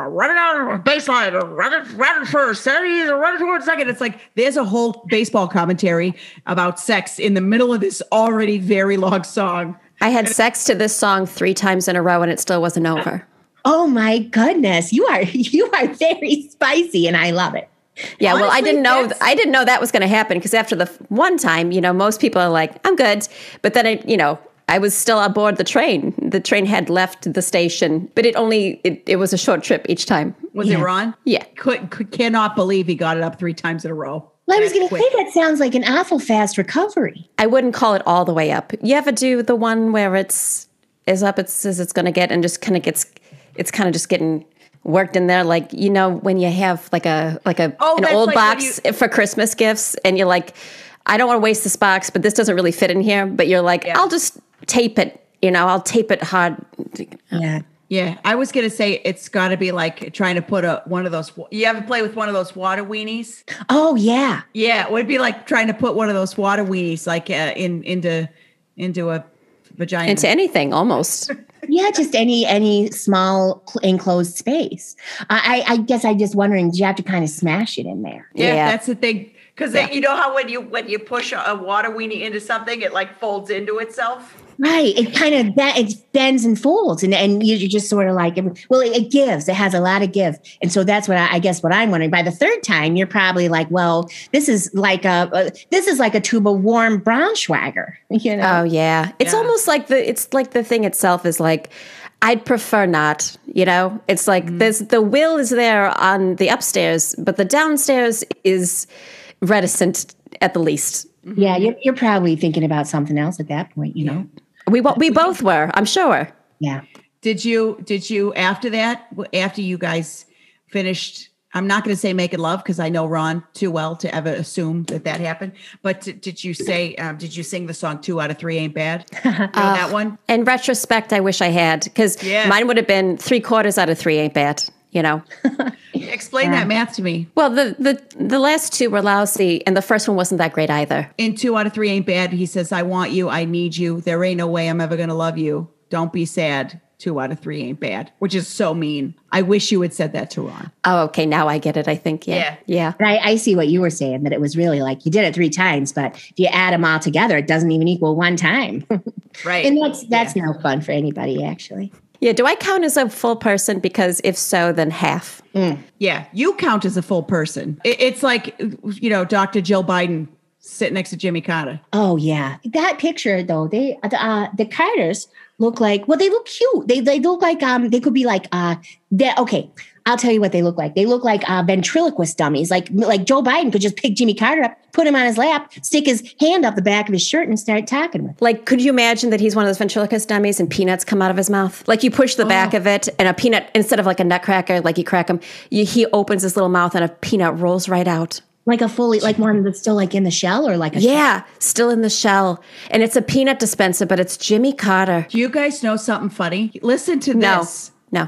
out baseline, running first, Eddie's running towards second. It's like there's a whole baseball commentary about sex in the middle of this already very long song. I had sex to this song 3 times in a row and it still wasn't over. Oh my goodness. You are very spicy and I love it. Yeah, well, Honestly, I didn't know that was going to happen because after the one time, most people are like, I'm good. But then I was still aboard the train. The train had left the station, but it was a short trip each time. Was it Ron? Yeah. Cannot believe he got it up 3 times in a row. Well, I was That's going to say that sounds like an awful fast recovery. I wouldn't call it all the way up. You ever do the one where is up, it says it's going to get, and just kind of it's kind of just getting worked in there, like when you have like an old like box for Christmas gifts, and you're like, I don't want to waste this box, but this doesn't really fit in here. But you're like, I'll just tape it. I'll tape it hard. Yeah. Yeah, I was gonna say it's got to be like trying to put one of those. You ever play with one of those water weenies? Oh yeah. Yeah, it would be like trying to put one of those water weenies like into a vagina. Into anything almost. Yeah, just any small enclosed space. I guess I'm just wondering, do you have to kind of smash it in there? Yeah, that's the thing. Because you know how when you push a water weenie into something, it like folds into itself. Right. It kind of it bends and folds, and you're just sort of like, well, it gives. It has a lot of give, and so that's what I guess what I'm wondering. By the third time, you're probably like, well, this is like a tube of warm Braunschweiger. Oh yeah, it's almost like the thing itself is like, I'd prefer not. It's like there's the will is there on the upstairs, but the downstairs is reticent at the least. Yeah, you're probably thinking about something else at that point. We both were, I'm sure. Yeah. Did you after that, after you guys finished, I'm not going to say making love because I know Ron too well to ever assume that happened. But did you sing the song 2 out of 3 ain't bad? That one? In retrospect, I wish I had, because mine would have been 3/4 out of 3 ain't bad. Explain that math to me. Well, the last 2 were lousy, and the first one wasn't that great either. In 2 out of 3 ain't bad, he says, I want you, I need you. There ain't no way I'm ever going to love you. Don't be sad. 2 out of 3 ain't bad, which is so mean. I wish you had said that to Ron. Oh, okay. Now I get it, I think. Yeah. But I see what you were saying, that it was really like you did it 3 times, but if you add them all together, it doesn't even equal 1 time. Right. And that's no fun for anybody, actually. Yeah. Do I count as a full person? Because if so, then half. Yeah. You count as a full person. It's like, Dr. Jill Biden sitting next to Jimmy Carter. Oh, yeah. That picture, though, the Carters look like, well, they look cute. They look like, they could be like, okay, I'll tell you what they look like. They look like ventriloquist dummies. Like Joe Biden could just pick Jimmy Carter up, put him on his lap, stick his hand up the back of his shirt and start talking with him. Like, could you imagine that he's one of those ventriloquist dummies and peanuts come out of his mouth? Like, you push the back of it and a peanut, instead of like a nutcracker, like you crack him, he opens his little mouth and a peanut rolls right out. Like like one that's still like in the shell, or like shell? Still in the shell. And it's a peanut dispenser, but it's Jimmy Carter. Do you guys know something funny? Listen to this. No.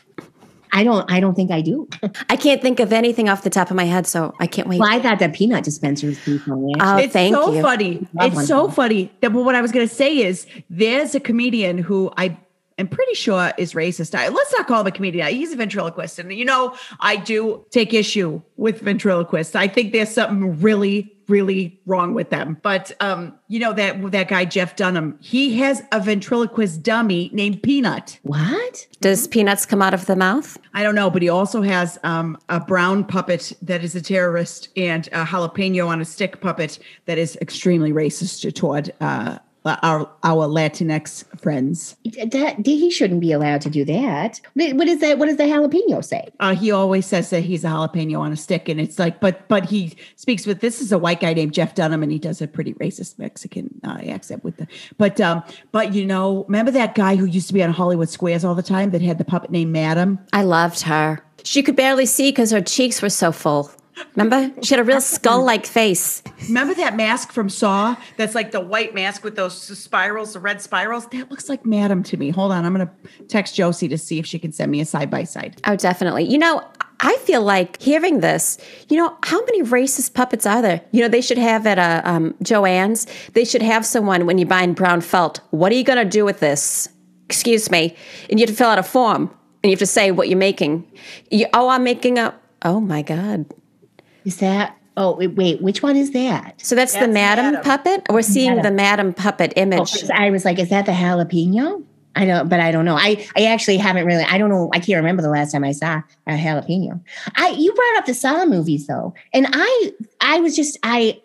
I don't think I do. I can't think of anything off the top of my head, so I can't wait. Well, I thought that peanut dispenser was pretty funny. It's thank so you. funny. It's so funny. But what I was going to say is there's a comedian who I'm pretty sure is racist. Let's not call him a comedian. He's a ventriloquist. And, I do take issue with ventriloquists. I think there's something really, really wrong with them. But, that guy, Jeff Dunham, he has a ventriloquist dummy named Peanut. What? Does peanuts come out of the mouth? I don't know, but he also has a brown puppet that is a terrorist and a jalapeno on a stick puppet that is extremely racist toward our Latinx friends. He shouldn't be allowed to do that. What is that? What does the jalapeno say? He always says that he's a jalapeno on a stick, and it's like, but he speaks with, this is a white guy named Jeff Dunham, and he does a pretty racist Mexican accent with the. But remember that guy who used to be on Hollywood Squares all the time that had the puppet named Madam? I loved her. She could barely see because her cheeks were so full. Remember? She had a real skull-like face. Remember that mask from Saw? That's like the white mask with those spirals, the red spirals? That looks like Madam to me. Hold on. I'm going to text Josie to see if she can send me a side-by-side. Oh, definitely. I feel like hearing this, how many racist puppets are there? They should have at Joann's, they should have someone when you're buying brown felt. What are you going to do with this? Excuse me. And you have to fill out a form and you have to say what you're making. I'm making oh my God. Is that, wait, which one is that? So that's the Madam puppet? We're seeing the Madam puppet image. I was like, is that the jalapeno? I don't know. I actually haven't really, I don't know. I can't remember the last time I saw a jalapeno. You brought up the Saw movies though. And I was just,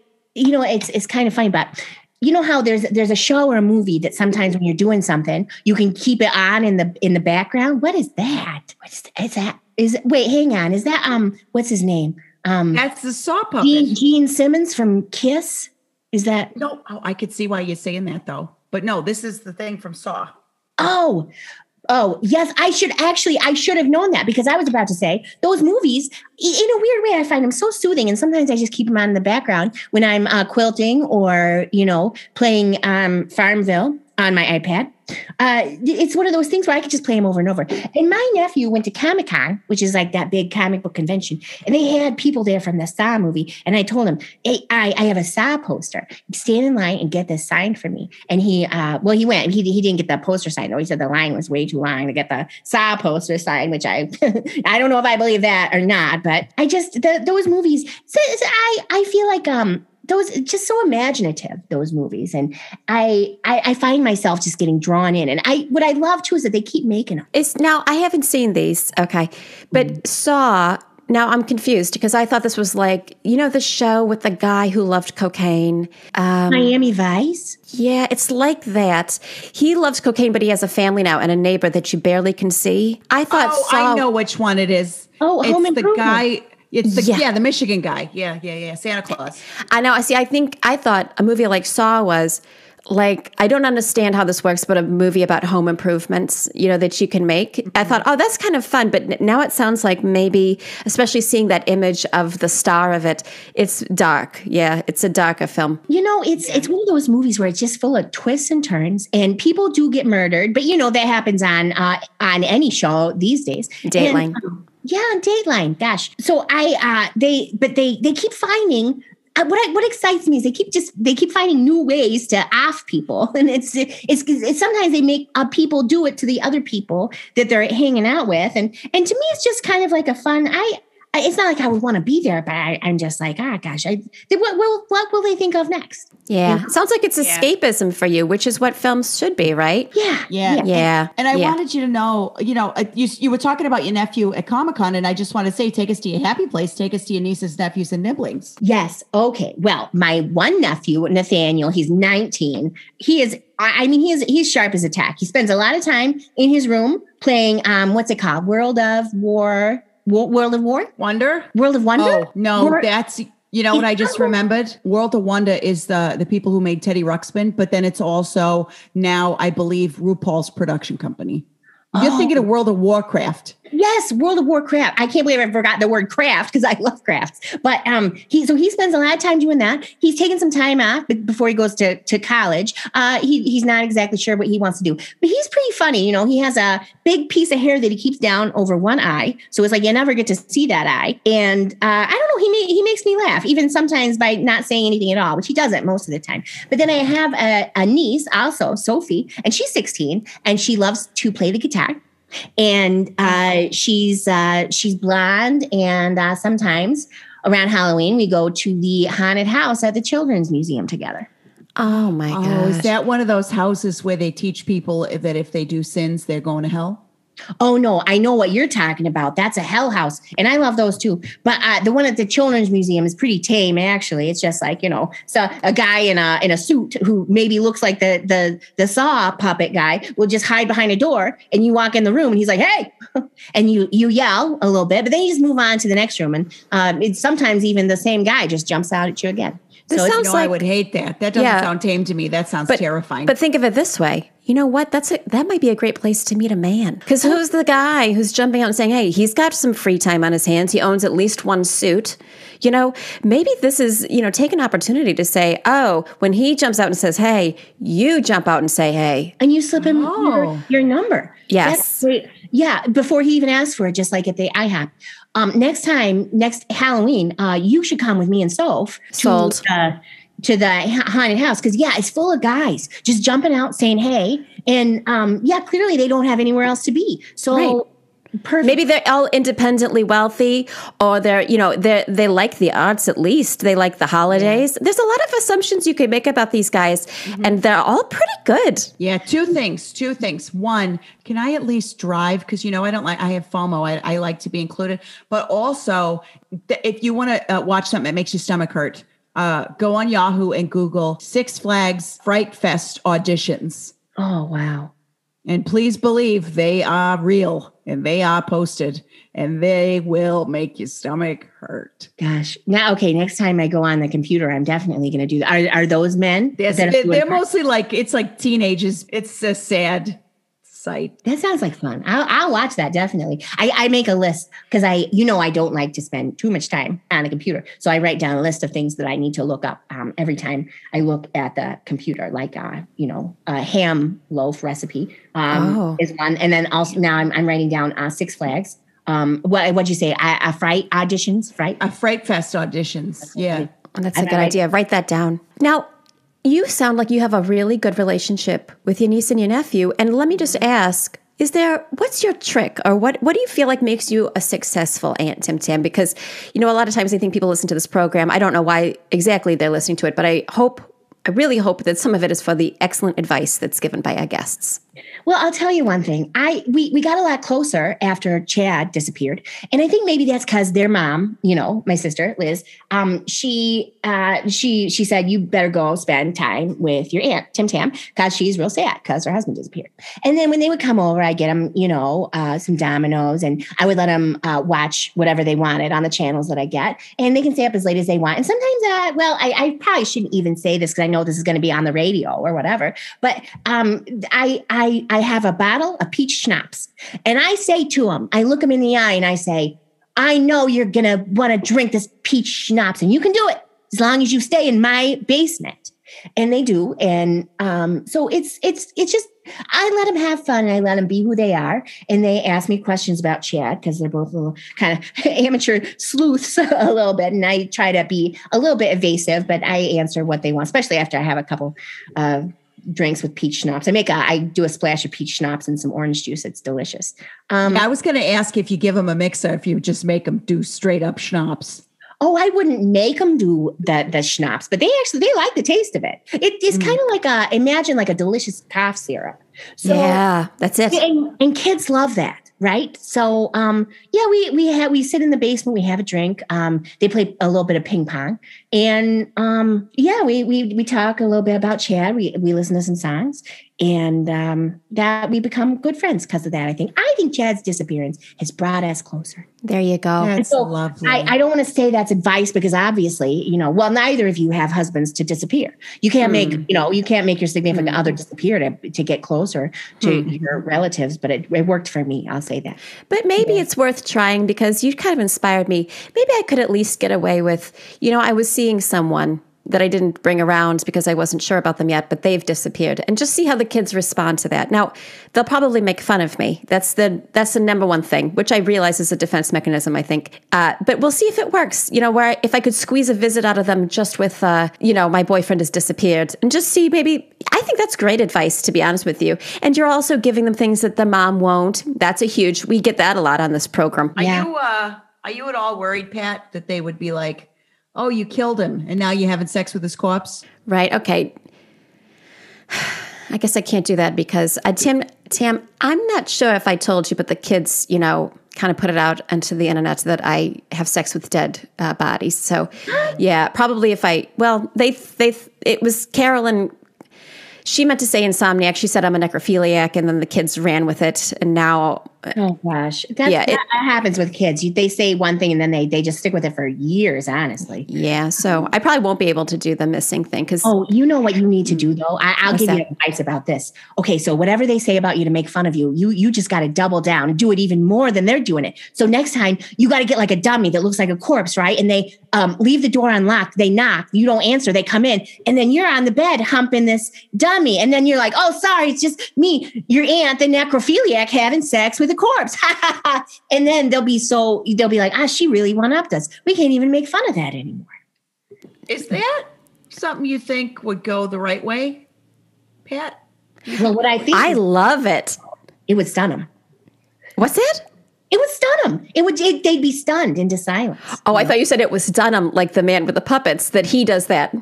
it's kind of funny, but you know how there's a show or a movie that sometimes when you're doing something, you can keep it on in the background. What is that? Wait, hang on. Is that, what's his name? That's the Saw puppet. Gene Simmons from Kiss. Is that? No, I could see why you're saying that though. But no, this is the thing from Saw. Oh, yes. I should have known that because I was about to say those movies in a weird way, I find them so soothing. And sometimes I just keep them on in the background when I'm quilting or, playing Farmville on my iPad. It's one of those things where I could just play them over and over. And my nephew went to Comic-Con, which is like that big comic book convention. And they had people there from the Saw movie. And I told him, hey, I have a Saw poster. Stand in line and get this signed for me. And he went. He didn't get the poster signed. Though. He said the line was way too long to get the Saw poster signed, which I don't know if I believe that or not. But I just, those movies, I feel like, those just so imaginative, those movies. And I find myself just getting drawn in. And what I love too is that they keep making them. Now I haven't seen these. Okay. But Saw, now I'm confused because I thought this was like, the show with the guy who loved cocaine. Miami Vice? Yeah, it's like that. He loves cocaine, but he has a family now and a neighbor that you barely can see. I thought Saw. I know which one it is. Oh, it's Home the Improvement. guy. It's the Michigan guy. Yeah. Santa Claus. I know. I thought a movie like Saw was like, I don't understand how this works, but a movie about home improvements, that you can make. Mm-hmm. I thought, that's kind of fun. But now it sounds like maybe, especially seeing that image of the star of it, it's dark. Yeah, it's a darker film. It's one of those movies where it's just full of twists and turns and people do get murdered. But, that happens on any show these days. Dateline. Yeah, on Dateline. Gosh. So they keep finding. What excites me is they keep finding new ways to off people, and it's sometimes they make people do it to the other people that they're hanging out with, and to me it's just kind of like a fun. It's not like I would want to be there, but I'm just like, gosh, what will they think of next? Yeah. Sounds like it's escapism for you, which is what films should be, right? Yeah. And I wanted you to know, you were talking about your nephew at Comic-Con, and I just want to say, take us to your happy place, take us to your nieces, nephews, and nibblings. Yes. Okay. Well, my one nephew, Nathaniel, he's 19. He is, he's sharp as a tack. He spends a lot of time in his room playing, what's it called? World of War? Wonder? World of Wonder? Oh, no, that's, what I just remembered? World of Wonder is the people who made Teddy Ruxpin, but then it's also now, I believe, RuPaul's production company. You're thinking of World of Warcraft. Yes, World of Warcraft. I can't believe I forgot the word craft because I love crafts. But he spends a lot of time doing that. He's taking some time off before he goes to college. He's not exactly sure what he wants to do, but he's pretty funny. He has a big piece of hair that he keeps down over one eye, so it's like you never get to see that eye. And I don't know, he makes me laugh, even sometimes by not saying anything at all, which he doesn't most of the time. But then I have a niece also, Sophie, and she's 16, and she loves to play the guitar. And she's blonde, and sometimes around Halloween we go to the haunted house at the Children's Museum together. Oh my gosh. Is that one of those houses where they teach people that if they do sins, they're going to hell? Oh, no, I know what you're talking about. That's a hell house. And I love those too. But the one at the Children's Museum is pretty tame, actually. It's just like, so a guy in a suit who maybe looks like the Saw puppet guy will just hide behind a door, and you walk in the room and he's like, hey, and you yell a little bit, but then you just move on to the next room. And it's sometimes even the same guy just jumps out at you again. This So it's, sounds I like would hate that. That doesn't Yeah. sound tame to me. That sounds terrifying. But think of it this way. You know what? That might be a great place to meet a man. Because who's the guy who's jumping out and saying, hey, he's got some free time on his hands. He owns at least one suit. You know, maybe this is, take an opportunity to say, oh, when he jumps out and says, hey, you jump out and say, hey. and you slip him your number. Yes. That's great. Yeah, before he even asks for it, just like at the IHOP. Next Halloween, you should come with me and Soph Sold. to the haunted house, because it's full of guys just jumping out saying hey, and clearly they don't have anywhere else to be. So Right. perfect. Maybe they're all independently wealthy, or they like the arts at least. They like the holidays. There's a lot of assumptions you could make about these guys, and they're all pretty good. Yeah, two things. One, can I at least drive? Because I have FOMO. I like to be included. But also, if you want to watch something that makes your stomach hurt, go on Yahoo and Google Six Flags Fright Fest auditions. Oh wow. And please believe they are real and they are posted and they will make your stomach hurt. Gosh. Now, okay. Next time I go on the computer, I'm definitely going to do that. Are those men? They're mostly it's like teenagers. It's a sad sight. That sounds like fun. I'll watch that definitely. I make a list because I don't like to spend too much time on a computer. So I write down a list of things that I need to look up every time I look at the computer, like a ham loaf recipe is one, and then also now I'm writing down Six Flags. What'd you say? A fright auditions, fright? A Fright Fest auditions. Yeah, That's a good idea. Write that down. Now, you sound like you have a really good relationship with your niece and your nephew. And let me just ask, what's your trick, or what do you feel like makes you a successful Aunt Tim Tam? Because, a lot of times I think people listen to this program. I don't know why exactly they're listening to it, but I really hope that some of it is for the excellent advice that's given by our guests. Well, I'll tell you one thing. We got a lot closer after Chad disappeared. And I think maybe that's because their mom, my sister, Liz, she said, you better go spend time with your aunt, Tim Tam, because she's real sad because her husband disappeared. And then when they would come over, I get them, some dominoes, and I would let them watch whatever they wanted on the channels that I get. And they can stay up as late as they want. And sometimes, I probably shouldn't even say this because I know this is going to be on the radio or whatever. But I have a bottle of peach schnapps, and I say to them, I look them in the eye and I say, I know you're going to want to drink this peach schnapps, and you can do it as long as you stay in my basement. And they do. And so it's just, I let them have fun and I let them be who they are. And they ask me questions about Chad because they're both a little kind of amateur sleuths a little bit. And I try to be a little bit evasive, but I answer what they want, especially after I have a couple drinks with peach schnapps. I do a splash of peach schnapps and some orange juice. It's delicious. I was going to ask if you give them a mixer, if you just make them do straight up schnapps. Oh, I wouldn't make them do the schnapps, but they like the taste of it. It's kind of like imagine like a delicious cough syrup. So, yeah, that's it. And kids love that, right? So, we sit in the basement, we have a drink. They play a little bit of ping pong, and we talk a little bit about Chad. We listen to some songs, and that we become good friends because of that. I think Chad's disappearance has brought us closer. There you go. That's so lovely. I don't want to say that's advice because obviously, neither of you have husbands to disappear. You can't make your significant other disappear to get closer to your relatives, but it worked for me. I'll say that. But maybe it's worth trying because you kind of inspired me. Maybe I could at least get away with, I was seeing someone that I didn't bring around because I wasn't sure about them yet, but they've disappeared, and just see how the kids respond to that. Now, they'll probably make fun of me. That's the number one thing, which I realize is a defense mechanism, I think. But we'll see if it works, where if I could squeeze a visit out of them just with, my boyfriend has disappeared, and just see maybe, I think that's great advice, to be honest with you. And you're also giving them things that the mom won't. That's we get that a lot on this program. Are you at all worried, Pat, that they would be like, oh, you killed him, and now you're having sex with his corpse? Right. Okay. I guess I can't do that because Tam, I'm not sure if I told you, but the kids, kind of put it out onto the internet that I have sex with dead bodies. So, yeah, probably it was Carolyn. She meant to say insomniac. She said I'm a necrophiliac, and then the kids ran with it. And now Oh gosh, Yeah, that happens with kids. They say one thing and then they just stick with it for years. Honestly. Yeah, so I probably won't be able to do the missing thing because Oh, you know what you need to do though. I'll What's give you that? advice about this. Okay, so whatever they say about you to make fun of you, you just got to double down and do it even more than they're doing it. So next time you got to get like a dummy that looks like a corpse, right? And they leave the door unlocked. They knock. You don't answer. They come in, and then you're on the bed humping this dummy, and then you're like, "Oh, sorry, it's just me, your aunt, the necrophiliac, having sex with a corpse." And then they'll be like, "Ah, she really one-upped us. We can't even make fun of that anymore." Is that something you think would go the right way, Pat? Well, what I think I love it. it would stun them. What's it? It would stun them. They'd be stunned into silence. Oh, I thought you said it was Dunham, like the man with the puppets, that he does that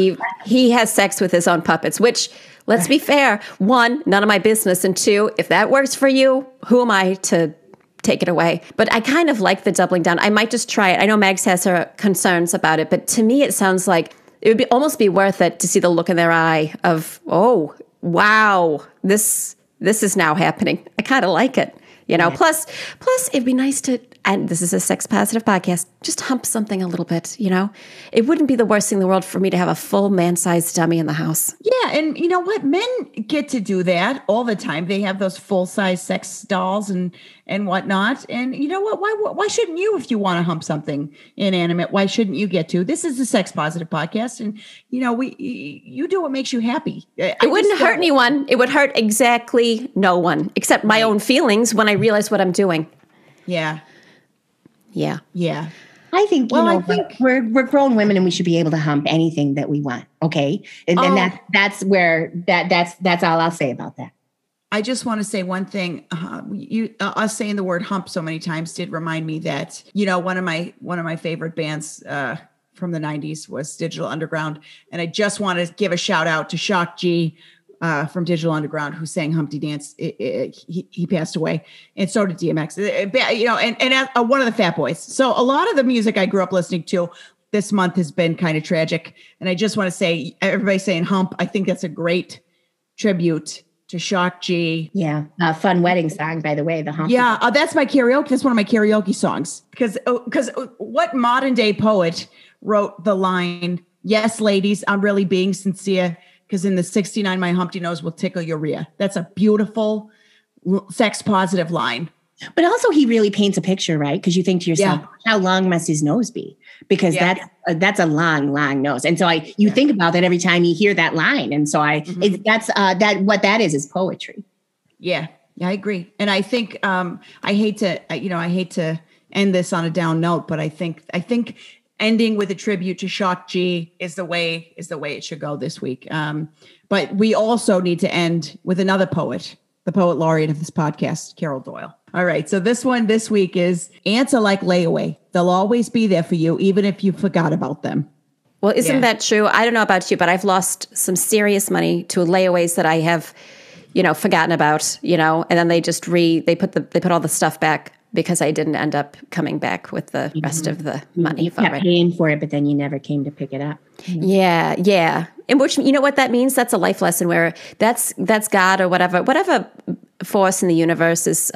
he has sex with his own puppets, which, let's be fair, one, none of my business, and two, if that works for you, who am I to take it away? But I kind of like the doubling down. I might just try it. I know Mags has her concerns about it, but to me it sounds like it would almost be worth it to see the look in their eye of, oh, wow, this is now happening. I kind of like it. Plus it'd be nice to, and this is a sex positive podcast, just hump something a little bit, It wouldn't be the worst thing in the world for me to have a full man-sized dummy in the house. Yeah, and you know what? Men get to do that all the time. They have those full-size sex dolls and whatnot. And you know what? Why shouldn't you, if you want to hump something inanimate? Why shouldn't you get to? This is a sex positive podcast, and you do what makes you happy. It wouldn't hurt anyone. It would hurt exactly no one except my own feelings when I realize what I'm doing. Yeah. Yeah. Yeah. I think I think we're grown women and we should be able to hump anything that we want. Okay, and that's where that's all I'll say about that. I just want to say one thing. Us saying the word hump so many times did remind me that one of my favorite bands from the 90s was Digital Underground, and I just want to give a shout out to Shock G from Digital Underground, who sang Humpty Dance. He passed away, and so did DMX. And one of the Fat Boys. So a lot of the music I grew up listening to this month has been kind of tragic, and I just want to say, everybody's saying hump. I think that's a great tribute to Shock G. Yeah. Fun wedding song, by the way, the hump. Yeah. That's my karaoke. That's one of my karaoke songs. Because what modern day poet wrote the line, "Yes, ladies, I'm really being sincere, because in the 69, my Humpty nose will tickle your rear." That's a beautiful sex positive line. But also he really paints a picture, right? Because you think to yourself, how long must his nose be? Because that's a long, long nose. And so you think about that every time you hear that line. And so that's what that is poetry. Yeah, I agree. And I think I hate to end this on a down note, but I think ending with a tribute to Shock G is the way it should go this week. But we also need to end with another poet, the poet laureate of this podcast, Carol Doyle. All right. So this one this week is, "Ants are like layaway. They'll always be there for you, even if you forgot about them." Well, isn't that true? I don't know about you, but I've lost some serious money to layaways that I have, forgotten about, and then they just they put all the stuff back because I didn't end up coming back with the rest of the money. You kept paying for it, but then you never came to pick it up. Yeah. And which, you know what that means? That's a life lesson where that's God or whatever force in the universe is,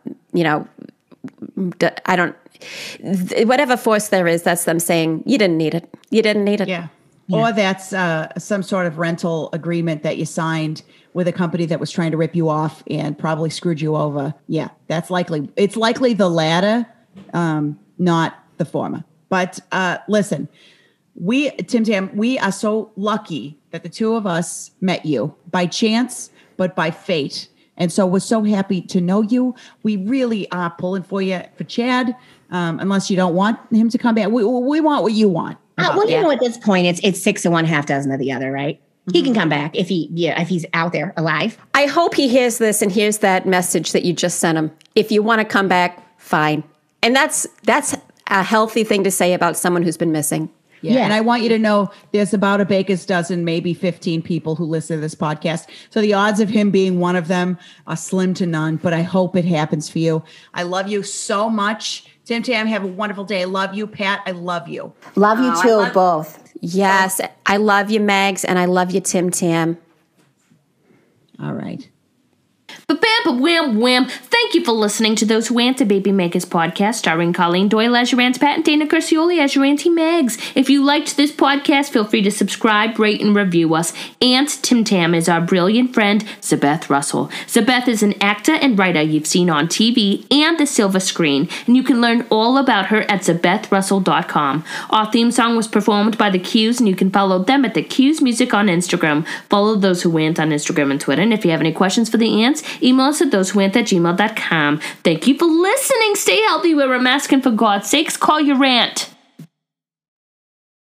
whatever force there is, that's them saying, you didn't need it. You didn't need it. Yeah. Or that's some sort of rental agreement that you signed with a company that was trying to rip you off and probably screwed you over. Yeah, that's likely. It's likely the latter, not the former. But listen, Tim Tam, we are so lucky that the two of us met you by chance, but by fate. And so we're so happy to know you. We really are pulling for you for Chad, unless you don't want him to come back. We want what you want. Well, you know, at this point, it's 6 of one, half dozen of the other, right? He can come back if he's out there alive. I hope he hears this and hears that message that you just sent him. If you want to come back, fine. And that's a healthy thing to say about someone who's been missing. Yeah. And I want you to know there's about a baker's dozen, maybe 15 people who listen to this podcast. So the odds of him being one of them are slim to none, but I hope it happens for you. I love you so much. Tim Tam, have a wonderful day. I love you. Pat, I love you. Love you too, both. Yes. I love you, Mags, and I love you, Tim Tam. All right. Ba-bam, ba-wham, wham. Thank you for listening to Those Who Ant, a Baby Makers podcast starring Colleen Doyle as your Aunt Pat and Dana Curcioli as your Auntie Megs. If you liked this podcast, feel free to subscribe, rate, and review us. Aunt Tim Tam is our brilliant friend, Zabeth Russell. Zabeth is an actor and writer you've seen on TV and the silver screen, and you can learn all about her at zabethrussell.com. Our theme song was performed by The Q's, and you can follow them at The Q's Music on Instagram. Follow Those Who Ant on Instagram and Twitter, and if you have any questions for the ants, email us at thosewhoant@gmail.com. Thank you for listening. Stay healthy, wear a mask, and for God's sakes, call your aunt.